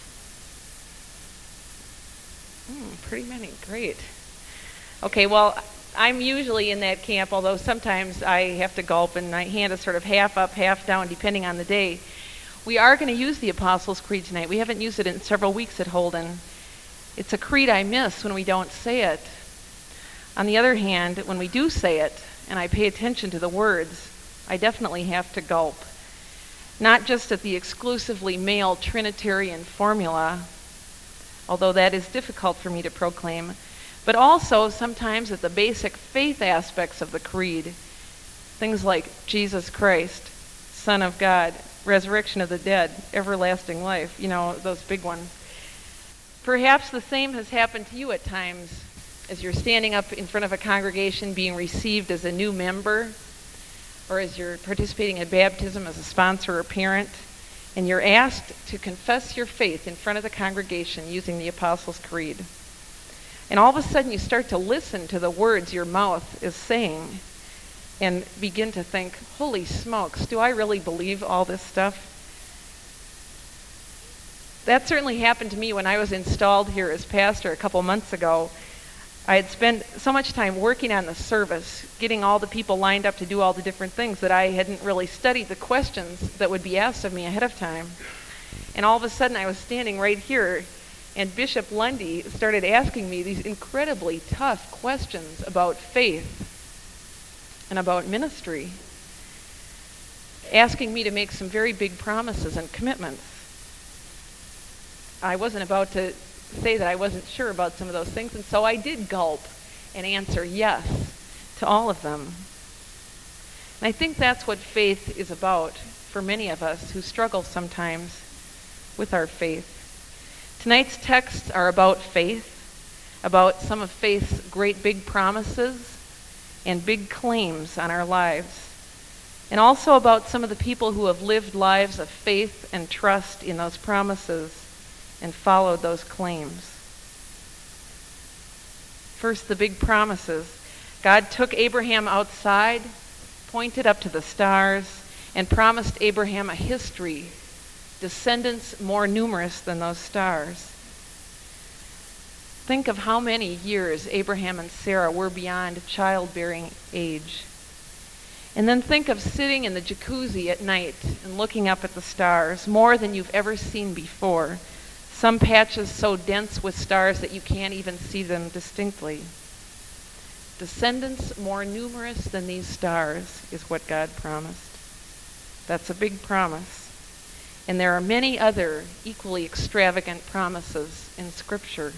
Mm, pretty many, great. Okay, well, I'm usually in that camp, although sometimes I have to gulp and my hand is sort of half up, half down, depending on the day. We are going to use the Apostles' Creed tonight. We haven't used it in several weeks at Holden. It's a creed I miss when we don't say it. On the other hand, when we do say it, and I pay attention to the words, I definitely have to gulp. Not just at the exclusively male Trinitarian formula, although that is difficult for me to proclaim, but also sometimes at the basic faith aspects of the creed. Things like Jesus Christ, Son of God, resurrection of the dead, everlasting life, you know, those big ones. Perhaps the same has happened to you at times as you're standing up in front of a congregation being received as a new member, or as you're participating in baptism as a sponsor or parent, and you're asked to confess your faith in front of the congregation using the Apostles' Creed. And all of a sudden you start to listen to the words your mouth is saying and begin to think, holy smokes, do I really believe all this stuff? That certainly happened to me when I was installed here as pastor a couple months ago. I had spent so much time working on the service, getting all the people lined up to do all the different things, that I hadn't really studied the questions that would be asked of me ahead of time. And all of a sudden I was standing right here, and Bishop Lundy started asking me these incredibly tough questions about faith and about ministry, asking me to make some very big promises and commitments. I wasn't about to say that I wasn't sure about some of those things, and so I did gulp and answer yes to all of them. And I think that's what faith is about for many of us who struggle sometimes with our faith. Tonight's texts are about faith, about some of faith's great big promises and big claims on our lives, and also about some of the people who have lived lives of faith and trust in those promises and followed those claims. First, the big promises. God took Abraham outside, pointed up to the stars, and promised Abraham a history, descendants more numerous than those stars. Think of how many years Abraham and Sarah were beyond childbearing age. And then think of sitting in the jacuzzi at night and looking up at the stars, more than you've ever seen before. Some patches so dense with stars that you can't even see them distinctly. Descendants more numerous than these stars is what God promised. That's a big promise. And there are many other equally extravagant promises in Scripture.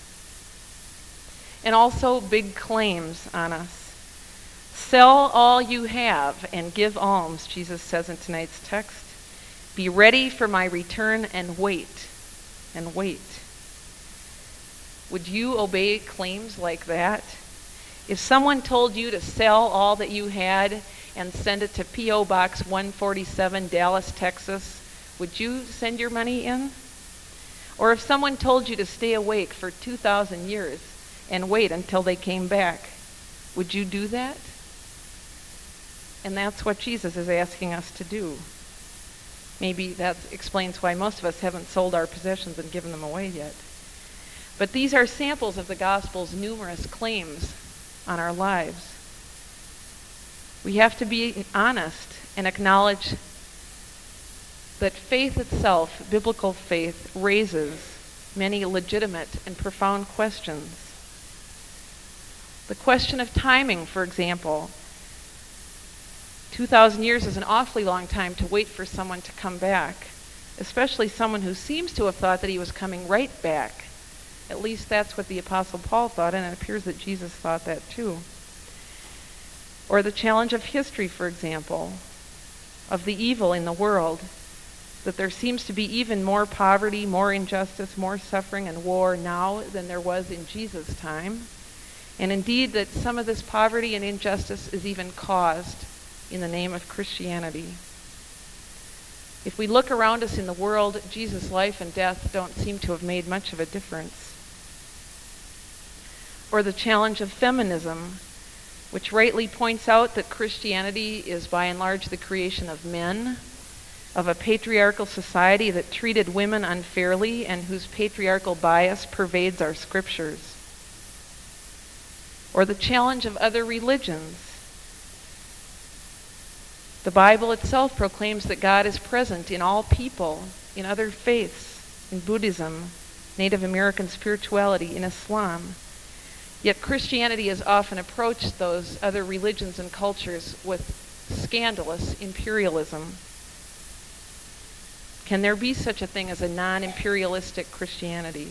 And also big claims on us. Sell all you have and give alms, Jesus says in tonight's text. Be ready for my return and wait. And wait. Would you obey claims like that? If someone told you to sell all that you had and send it to P O Box one forty-seven, Dallas, Texas, would you send your money in? Or if someone told you to stay awake for two thousand years and wait until they came back, would you do that? And that's what Jesus is asking us to do. Maybe that explains why most of us haven't sold our possessions and given them away yet. But these are samples of the gospel's numerous claims on our lives. We have to be honest and acknowledge that faith itself, biblical faith, raises many legitimate and profound questions. The question of timing, for example. two thousand years is an awfully long time to wait for someone to come back, especially someone who seems to have thought that he was coming right back. At least that's what the Apostle Paul thought, and it appears that Jesus thought that too. Or the challenge of history, for example, of the evil in the world, that there seems to be even more poverty, more injustice, more suffering and war now than there was in Jesus' time. And indeed that some of this poverty and injustice is even caused in the name of Christianity. If we look around us in the world, Jesus' life and death don't seem to have made much of a difference. Or the challenge of feminism, which rightly points out that Christianity is by and large the creation of men, of a patriarchal society that treated women unfairly and whose patriarchal bias pervades our scriptures. Or the challenge of other religions. The Bible itself proclaims that God is present in all people, in other faiths, in Buddhism, Native American spirituality, in Islam. Yet Christianity has often approached those other religions and cultures with scandalous imperialism. Can there be such a thing as a non-imperialistic Christianity?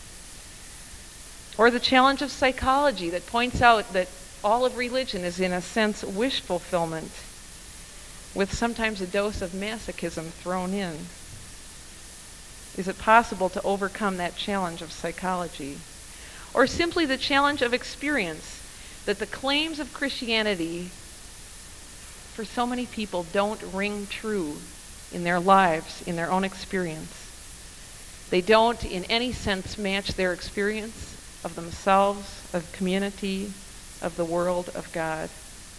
Or the challenge of psychology that points out that all of religion is in a sense wish fulfillment, with sometimes a dose of masochism thrown in. Is it possible to overcome that challenge of psychology? Or simply the challenge of experience, that the claims of Christianity for so many people don't ring true in their lives, in their own experience. They don't in any sense match their experience of themselves, of community, of the world, of God.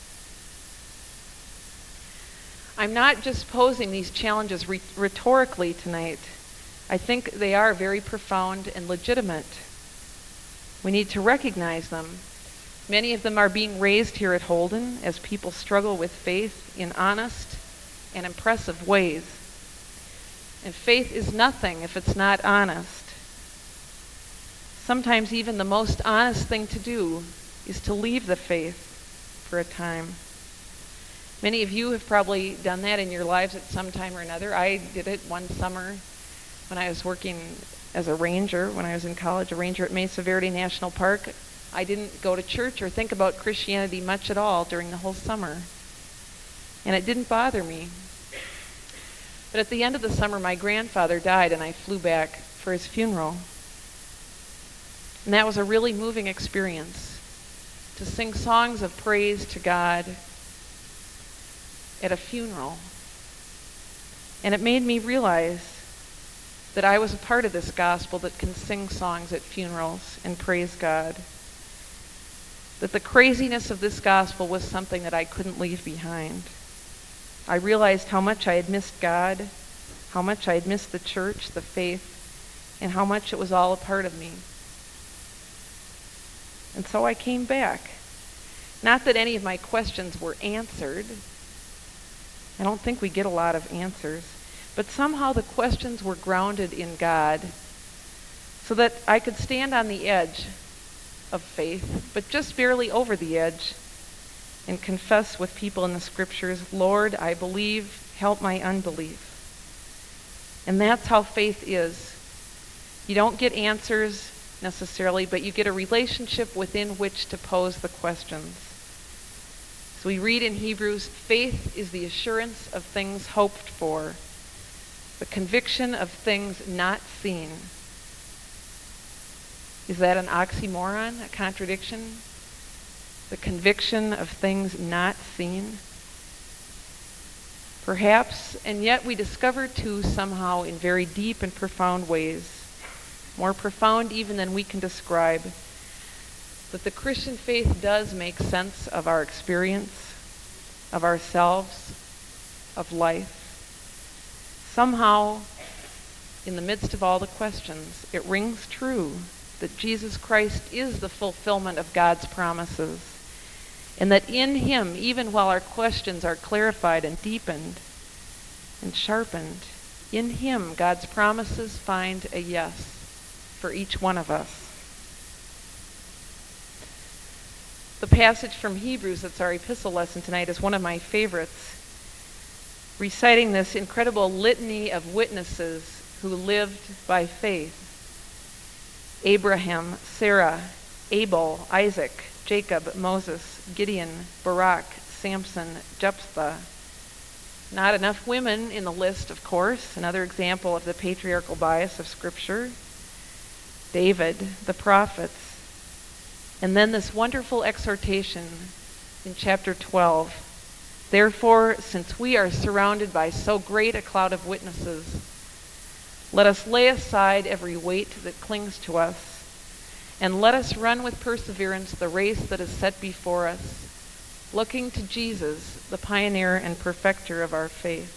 I'm not just posing these challenges re- rhetorically tonight. I think they are very profound and legitimate. We need to recognize them. Many of them are being raised here at Holden as people struggle with faith in honest and impressive ways. And faith is nothing if it's not honest. Sometimes even the most honest thing to do is to leave the faith for a time. Many of you have probably done that in your lives at some time or another. I did it one summer when I was working as a ranger, when I was in college, a ranger at Mesa Verde National Park. I didn't go to church or think about Christianity much at all during the whole summer. And it didn't bother me. But at the end of the summer, my grandfather died, and I flew back for his funeral. And that was a really moving experience, to sing songs of praise to God at a funeral. And it made me realize that I was a part of this gospel that can sing songs at funerals and praise God. That the craziness of this gospel was something that I couldn't leave behind. I realized how much I had missed God, how much I had missed the church, the faith, and how much it was all a part of me. And so I came back. Not that any of my questions were answered. I don't think we get a lot of answers. But somehow the questions were grounded in God, so that I could stand on the edge of faith, but just barely over the edge, and confess with people in the scriptures, Lord, I believe, help my unbelief. And that's how faith is. You don't get answers necessarily, but you get a relationship within which to pose the questions. So we read in Hebrews, faith is the assurance of things hoped for, the conviction of things not seen. Is that an oxymoron, a contradiction? The conviction of things not seen? Perhaps, and yet we discover too somehow in very deep and profound ways, more profound even than we can describe, that the Christian faith does make sense of our experience, of ourselves, of life. Somehow, in the midst of all the questions, it rings true that Jesus Christ is the fulfillment of God's promises, and that in him, even while our questions are clarified and deepened and sharpened, in him God's promises find a yes for each one of us. The passage from Hebrews that's our epistle lesson tonight is one of my favorites, reciting this incredible litany of witnesses who lived by faith. Abraham, Sarah, Abel, Isaac, Jacob, Moses, Gideon, Barak, Samson, Jephthah. Not enough women in the list, of course, another example of the patriarchal bias of Scripture. David, the prophets. And then this wonderful exhortation in chapter twelve. Therefore, since we are surrounded by so great a cloud of witnesses, let us lay aside every weight that clings to us, and let us run with perseverance the race that is set before us, looking to Jesus, the pioneer and perfecter of our faith.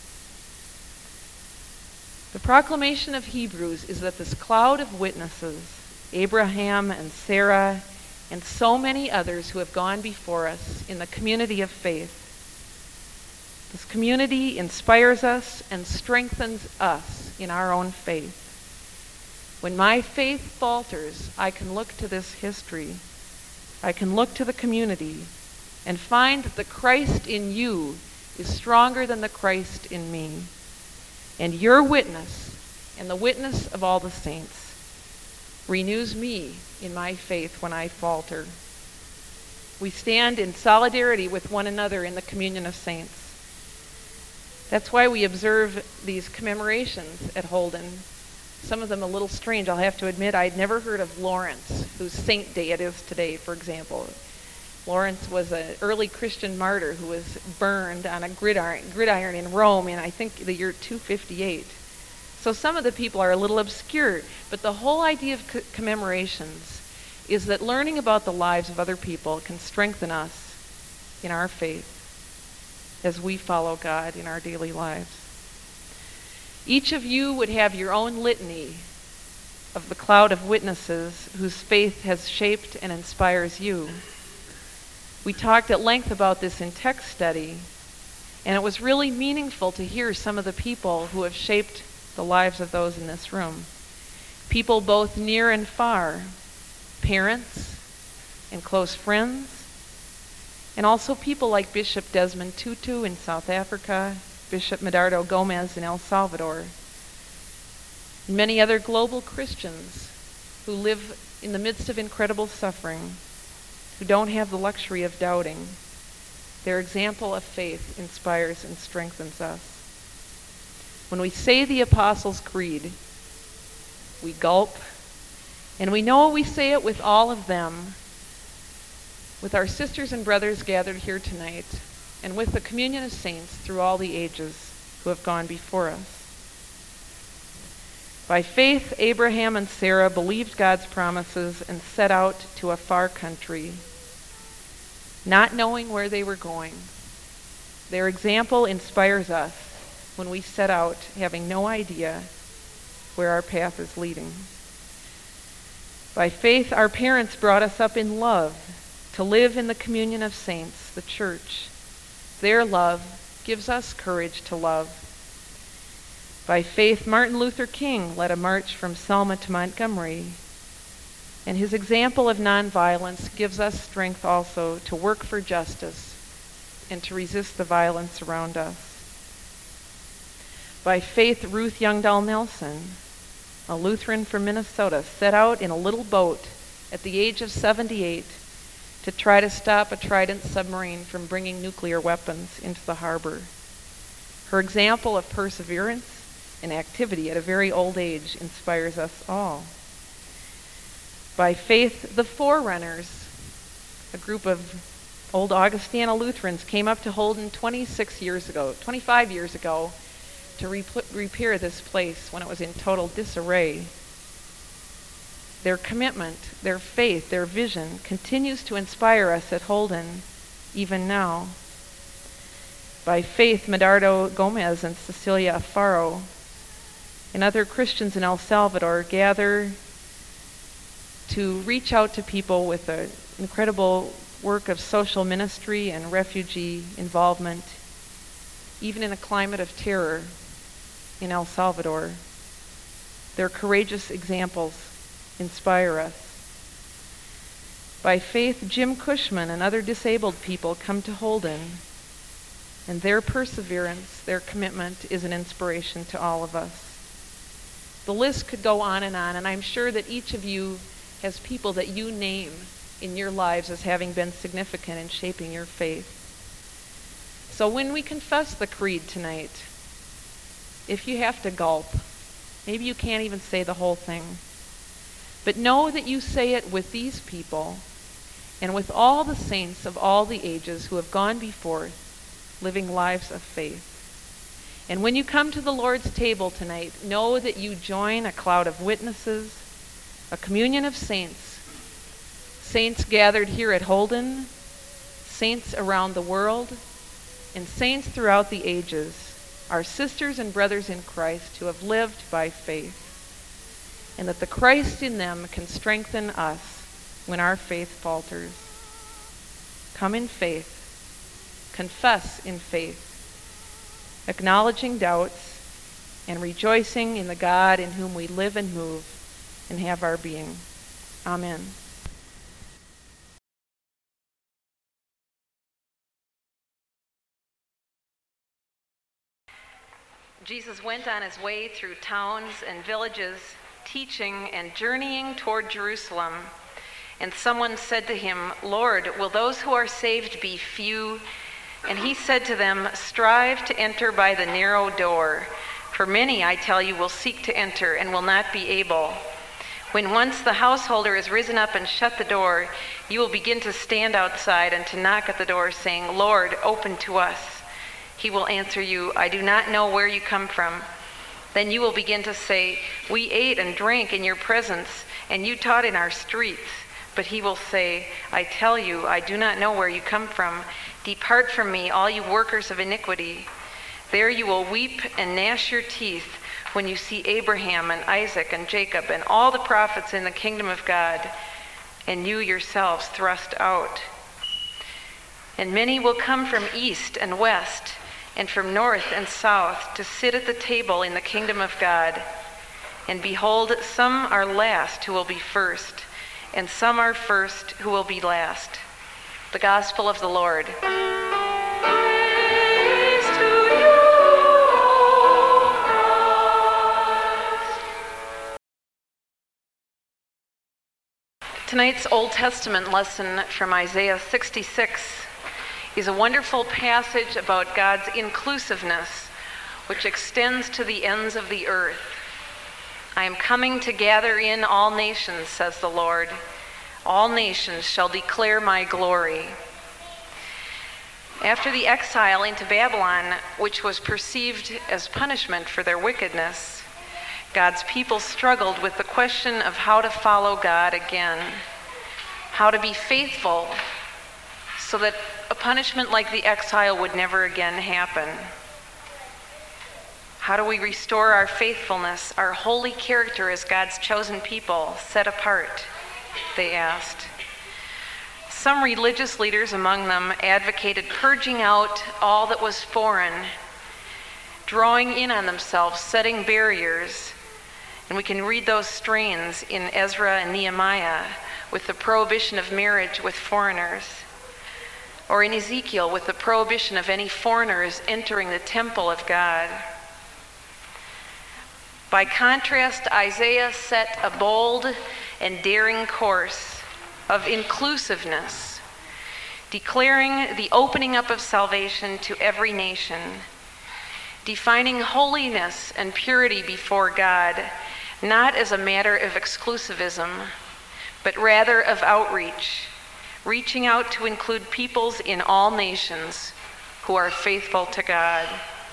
The proclamation of Hebrews is that this cloud of witnesses, Abraham and Sarah, and so many others who have gone before us in the community of faith, this community inspires us and strengthens us in our own faith. When my faith falters, I can look to this history. I can look to the community and find that the Christ in you is stronger than the Christ in me. And your witness, and the witness of all the saints, renews me in my faith when I falter. We stand in solidarity with one another in the communion of saints. That's why we observe these commemorations at Holden. Some of them a little strange, I'll have to admit. I'd never heard of Lawrence, whose saint day it is today, for example. Lawrence was an early Christian martyr who was burned on a gridiron, gridiron in Rome in, I think, the year two fifty-eight. So some of the people are a little obscure, but the whole idea of co- commemorations is that learning about the lives of other people can strengthen us in our faith as we follow God in our daily lives. Each of you would have your own litany of the cloud of witnesses whose faith has shaped and inspires you. We talked at length about this in text study, and it was really meaningful to hear some of the people who have shaped the lives of those in this room. People both near and far, parents and close friends, and also people like Bishop Desmond Tutu in South Africa, Bishop Medardo Gomez in El Salvador, and many other global Christians who live in the midst of incredible suffering, who don't have the luxury of doubting. Their example of faith inspires and strengthens us. When we say the Apostles' Creed, we gulp, and we know we say it with all of them, with our sisters and brothers gathered here tonight, and with the communion of saints through all the ages who have gone before us. By faith, Abraham and Sarah believed God's promises and set out to a far country, not knowing where they were going. Their example inspires us when we set out having no idea where our path is leading. By faith, our parents brought us up in love to live in the communion of saints, the church. Their love gives us courage to love. By faith, Martin Luther King led a march from Selma to Montgomery, and his example of nonviolence gives us strength also to work for justice and to resist the violence around us. By faith, Ruth Youngdahl Nelson, a Lutheran from Minnesota, set out in a little boat at the age of seventy-eight to try to stop a Trident submarine from bringing nuclear weapons into the harbor. Her example of perseverance and activity at a very old age inspires us all. By faith, the Forerunners, a group of old Augustana Lutherans, came up to Holden twenty-six years ago, twenty-five years ago, to rep- repair this place when it was in total disarray. Their commitment, their faith, their vision continues to inspire us at Holden even now. By faith, Medardo Gomez and Cecilia Afaro and other Christians in El Salvador gather to reach out to people with an incredible work of social ministry and refugee involvement, even in a climate of terror in El Salvador. Their courageous examples inspire us. By faith, Jim Cushman and other disabled people come to Holden, and their perseverance, their commitment is an inspiration to all of us. The list could go on and on, and I'm sure that each of you has people that you name in your lives as having been significant in shaping your faith. So when we confess the creed tonight, if you have to gulp, maybe you can't even say the whole thing, but know that you say it with these people and with all the saints of all the ages who have gone before, living lives of faith. And when you come to the Lord's table tonight, know that you join a cloud of witnesses, a communion of saints, saints gathered here at Holden, saints around the world, and saints throughout the ages, our sisters and brothers in Christ who have lived by faith, and that the Christ in them can strengthen us when our faith falters. Come in faith, confess in faith, acknowledging doubts, and rejoicing in the God in whom we live and move and have our being. Amen. Jesus went on his way through towns and villages, teaching and journeying toward Jerusalem. And someone said to him, "Lord, will those who are saved be few?" And he said to them, "Strive to enter by the narrow door. For many, I tell you, will seek to enter and will not be able. When once the householder has risen up and shut the door, you will begin to stand outside and to knock at the door, saying, 'Lord, open to us.' He will answer you, 'I do not know where you come from.' Then you will begin to say, 'We ate and drank in your presence, and you taught in our streets.' But he will say, 'I tell you, I do not know where you come from. Depart from me, all you workers of iniquity.' There you will weep and gnash your teeth when you see Abraham and Isaac and Jacob and all the prophets in the kingdom of God, and you yourselves thrust out. And many will come from east and west, and from north and south, to sit at the table in the kingdom of God. And behold, some are last who will be first, and some are first who will be last." The Gospel of the Lord. Praise to you, O Christ. Tonight's Old Testament lesson from Isaiah sixty-six is a wonderful passage about God's inclusiveness, which extends to the ends of the earth. "I am coming to gather in all nations, says the Lord. All nations shall declare my glory." After the exile into Babylon, which was perceived as punishment for their wickedness, God's people struggled with the question of how to follow God again, how to be faithful so that a punishment like the exile would never again happen. How do we restore our faithfulness, our holy character as God's chosen people, set apart? They asked. Some religious leaders among them advocated purging out all that was foreign, drawing in on themselves, setting barriers. And we can read those strains in Ezra and Nehemiah with the prohibition of marriage with foreigners, or in Ezekiel with the prohibition of any foreigners entering the temple of God. By contrast, Isaiah set a bold and daring course of inclusiveness, declaring the opening up of salvation to every nation, defining holiness and purity before God, not as a matter of exclusivism, but rather of outreach, reaching out to include peoples in all nations who are faithful to God.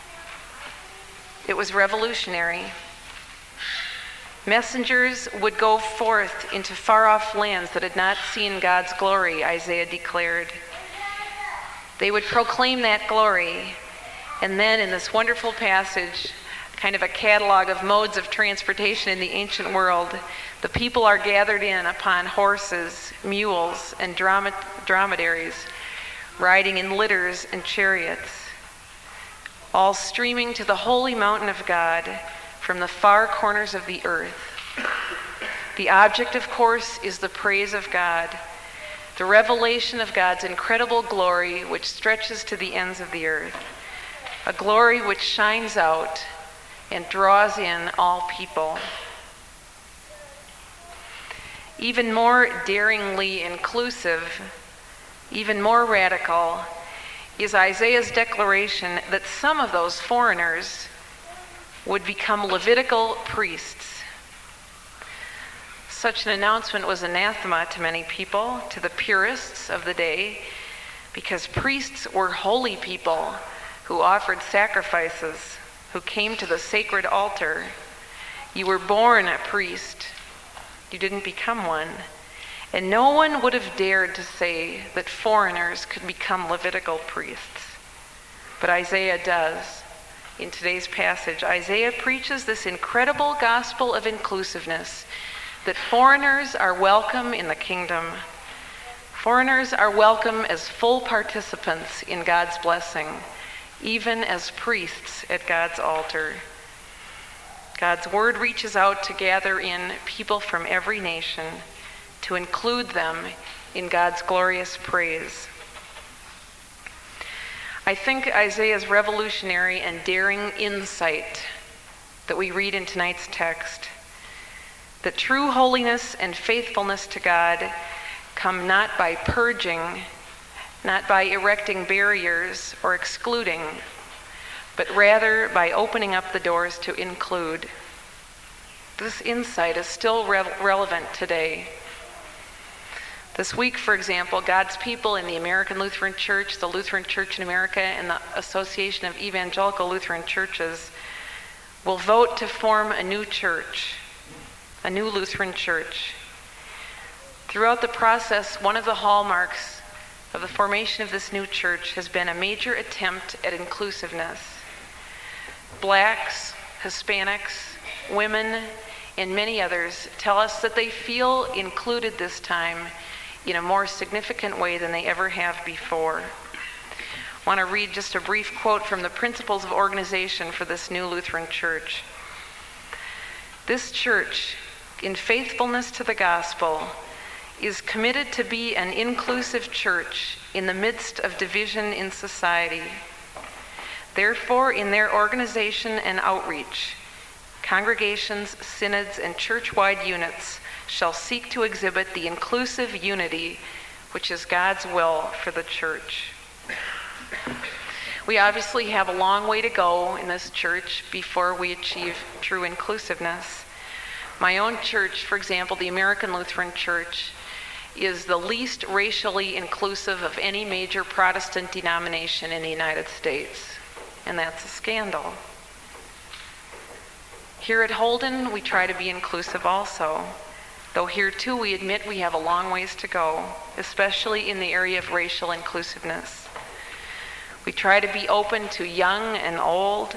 It was revolutionary. Messengers would go forth into far-off lands that had not seen God's glory, Isaiah declared. They would proclaim that glory, and then in this wonderful passage, kind of a catalog of modes of transportation in the ancient world. The people are gathered in upon horses, mules, and drome- dromedaries, riding in litters and chariots, all streaming to the holy mountain of God from the far corners of the earth. The object, of course, is the praise of God, the revelation of God's incredible glory which stretches to the ends of the earth, a glory which shines out and draws in all people. Even more daringly inclusive, even more radical, is Isaiah's declaration that some of those foreigners would become Levitical priests. Such an announcement was anathema to many people, to the purists of the day, because priests were holy people who offered sacrifices, who came to the sacred altar. You were born a priest. You didn't become one. And no one would have dared to say that foreigners could become Levitical priests. But Isaiah does. In today's passage, Isaiah preaches this incredible gospel of inclusiveness, that foreigners are welcome in the kingdom. Foreigners are welcome as full participants in God's blessing, even as priests at God's altar. God's word reaches out to gather in people from every nation, to include them in God's glorious praise. I think Isaiah's revolutionary and daring insight that we read in tonight's text, that true holiness and faithfulness to God come not by purging, not by erecting barriers or excluding, but rather by opening up the doors to include. This insight is still re- relevant today. This week, for example, God's people in the American Lutheran Church, the Lutheran Church in America, and the Association of Evangelical Lutheran Churches will vote to form a new church, a new Lutheran church. Throughout the process, one of the hallmarks of the formation of this new church has been a major attempt at inclusiveness. Blacks, Hispanics, women, and many others tell us that they feel included this time in a more significant way than they ever have before. I want to read just a brief quote from the Principles of Organization for this new Lutheran church. This church, in faithfulness to the gospel, is committed to be an inclusive church in the midst of division in society. Therefore, in their organization and outreach, congregations, synods, and church-wide units shall seek to exhibit the inclusive unity which is God's will for the church. We obviously have a long way to go in this church before we achieve true inclusiveness. My own church, for example, the American Lutheran Church, is the least racially inclusive of any major Protestant denomination in the United States, and that's a scandal. Here at Holden, we try to be inclusive also, though here too we admit we have a long ways to go, especially in the area of racial inclusiveness. We try to be open to young and old,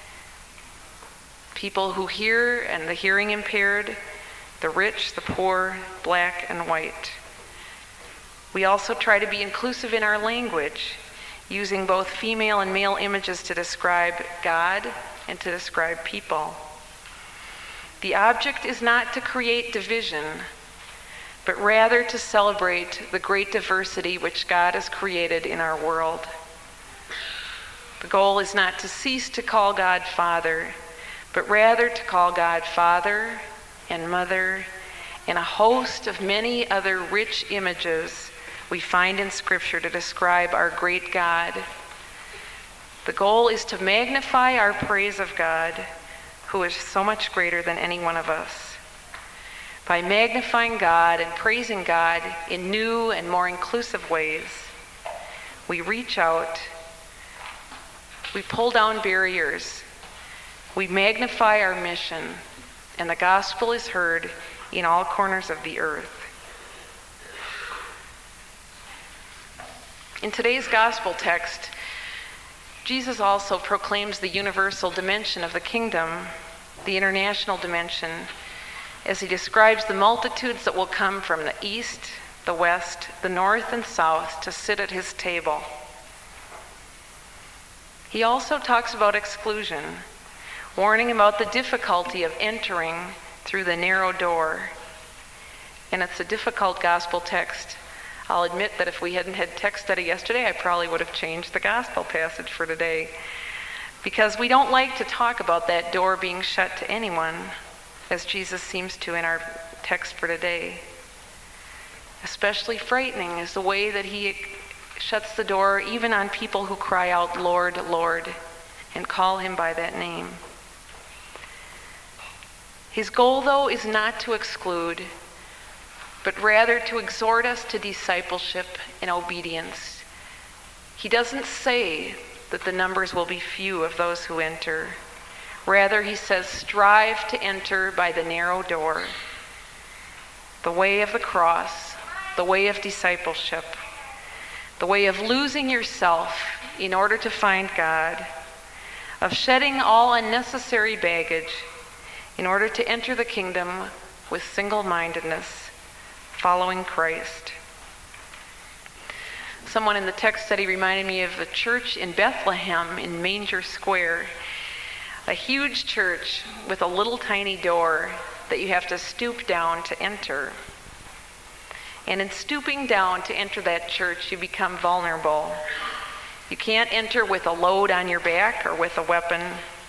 people who hear and the hearing impaired, the rich, the poor, black and white. We also try to be inclusive in our language, using both female and male images to describe God and to describe people. The object is not to create division, but rather to celebrate the great diversity which God has created in our world. The goal is not to cease to call God Father, but rather to call God Father and Mother and a host of many other rich images we find in Scripture to describe our great God. The goal is to magnify our praise of God, who is so much greater than any one of us. By magnifying God and praising God in new and more inclusive ways, we reach out, we pull down barriers, we magnify our mission, and the gospel is heard in all corners of the earth. In today's gospel text, Jesus also proclaims the universal dimension of the kingdom, the international dimension, as he describes the multitudes that will come from the east, the west, the north, and south to sit at his table. He also talks about exclusion, warning about the difficulty of entering through the narrow door. And it's a difficult gospel text. I'll admit that if we hadn't had text study yesterday, I probably would have changed the gospel passage for today. Because we don't like to talk about that door being shut to anyone, as Jesus seems to in our text for today. Especially frightening is the way that he shuts the door even on people who cry out, "Lord, Lord," and call him by that name. His goal, though, is not to exclude, but rather to exhort us to discipleship and obedience. He doesn't say that the numbers will be few of those who enter. Rather, he says, strive to enter by the narrow door, the way of the cross, the way of discipleship, the way of losing yourself in order to find God, of shedding all unnecessary baggage in order to enter the kingdom with single-mindedness, following Christ. Someone in the text study reminded me of a church in Bethlehem in Manger Square, a huge church with a little tiny door that you have to stoop down to enter. And in stooping down to enter that church, you become vulnerable. You can't enter with a load on your back or with a weapon.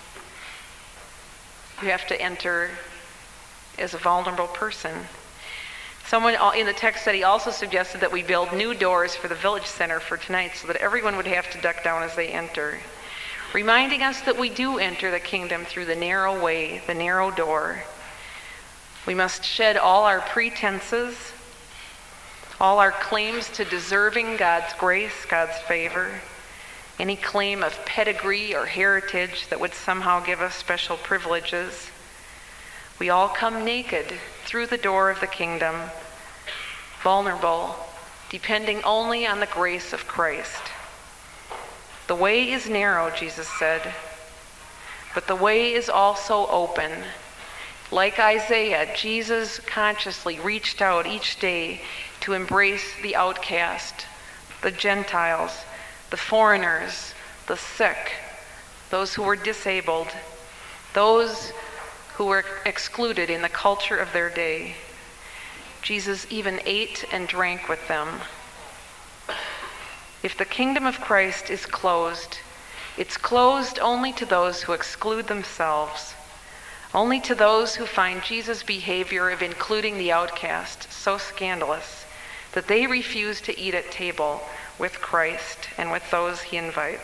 You have to enter as a vulnerable person. Someone in the text study also suggested that we build new doors for the village center for tonight so that everyone would have to duck down as they enter, reminding us that we do enter the kingdom through the narrow way, the narrow door. We must shed all our pretenses, all our claims to deserving God's grace, God's favor, any claim of pedigree or heritage that would somehow give us special privileges. We all come naked through the door of the kingdom, vulnerable, depending only on the grace of Christ. The way is narrow, Jesus said, but the way is also open. Like Isaiah, Jesus consciously reached out each day to embrace the outcast, the Gentiles, the foreigners, the sick, those who were disabled, those who were excluded in the culture of their day. Jesus even ate and drank with them. If the kingdom of Christ is closed, it's closed only to those who exclude themselves, only to those who find Jesus' behavior of including the outcast so scandalous that they refuse to eat at table with Christ and with those he invites.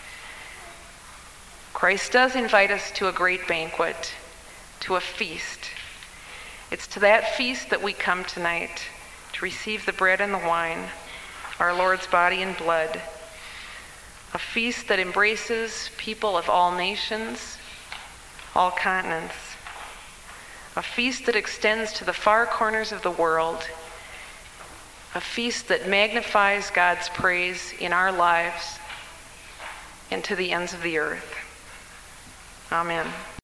Christ does invite us to a great banquet, to a feast. It's to that feast that we come tonight, to receive the bread and the wine, our Lord's body and blood, a feast that embraces people of all nations, all continents, a feast that extends to the far corners of the world, a feast that magnifies God's praise in our lives and to the ends of the earth. Amen.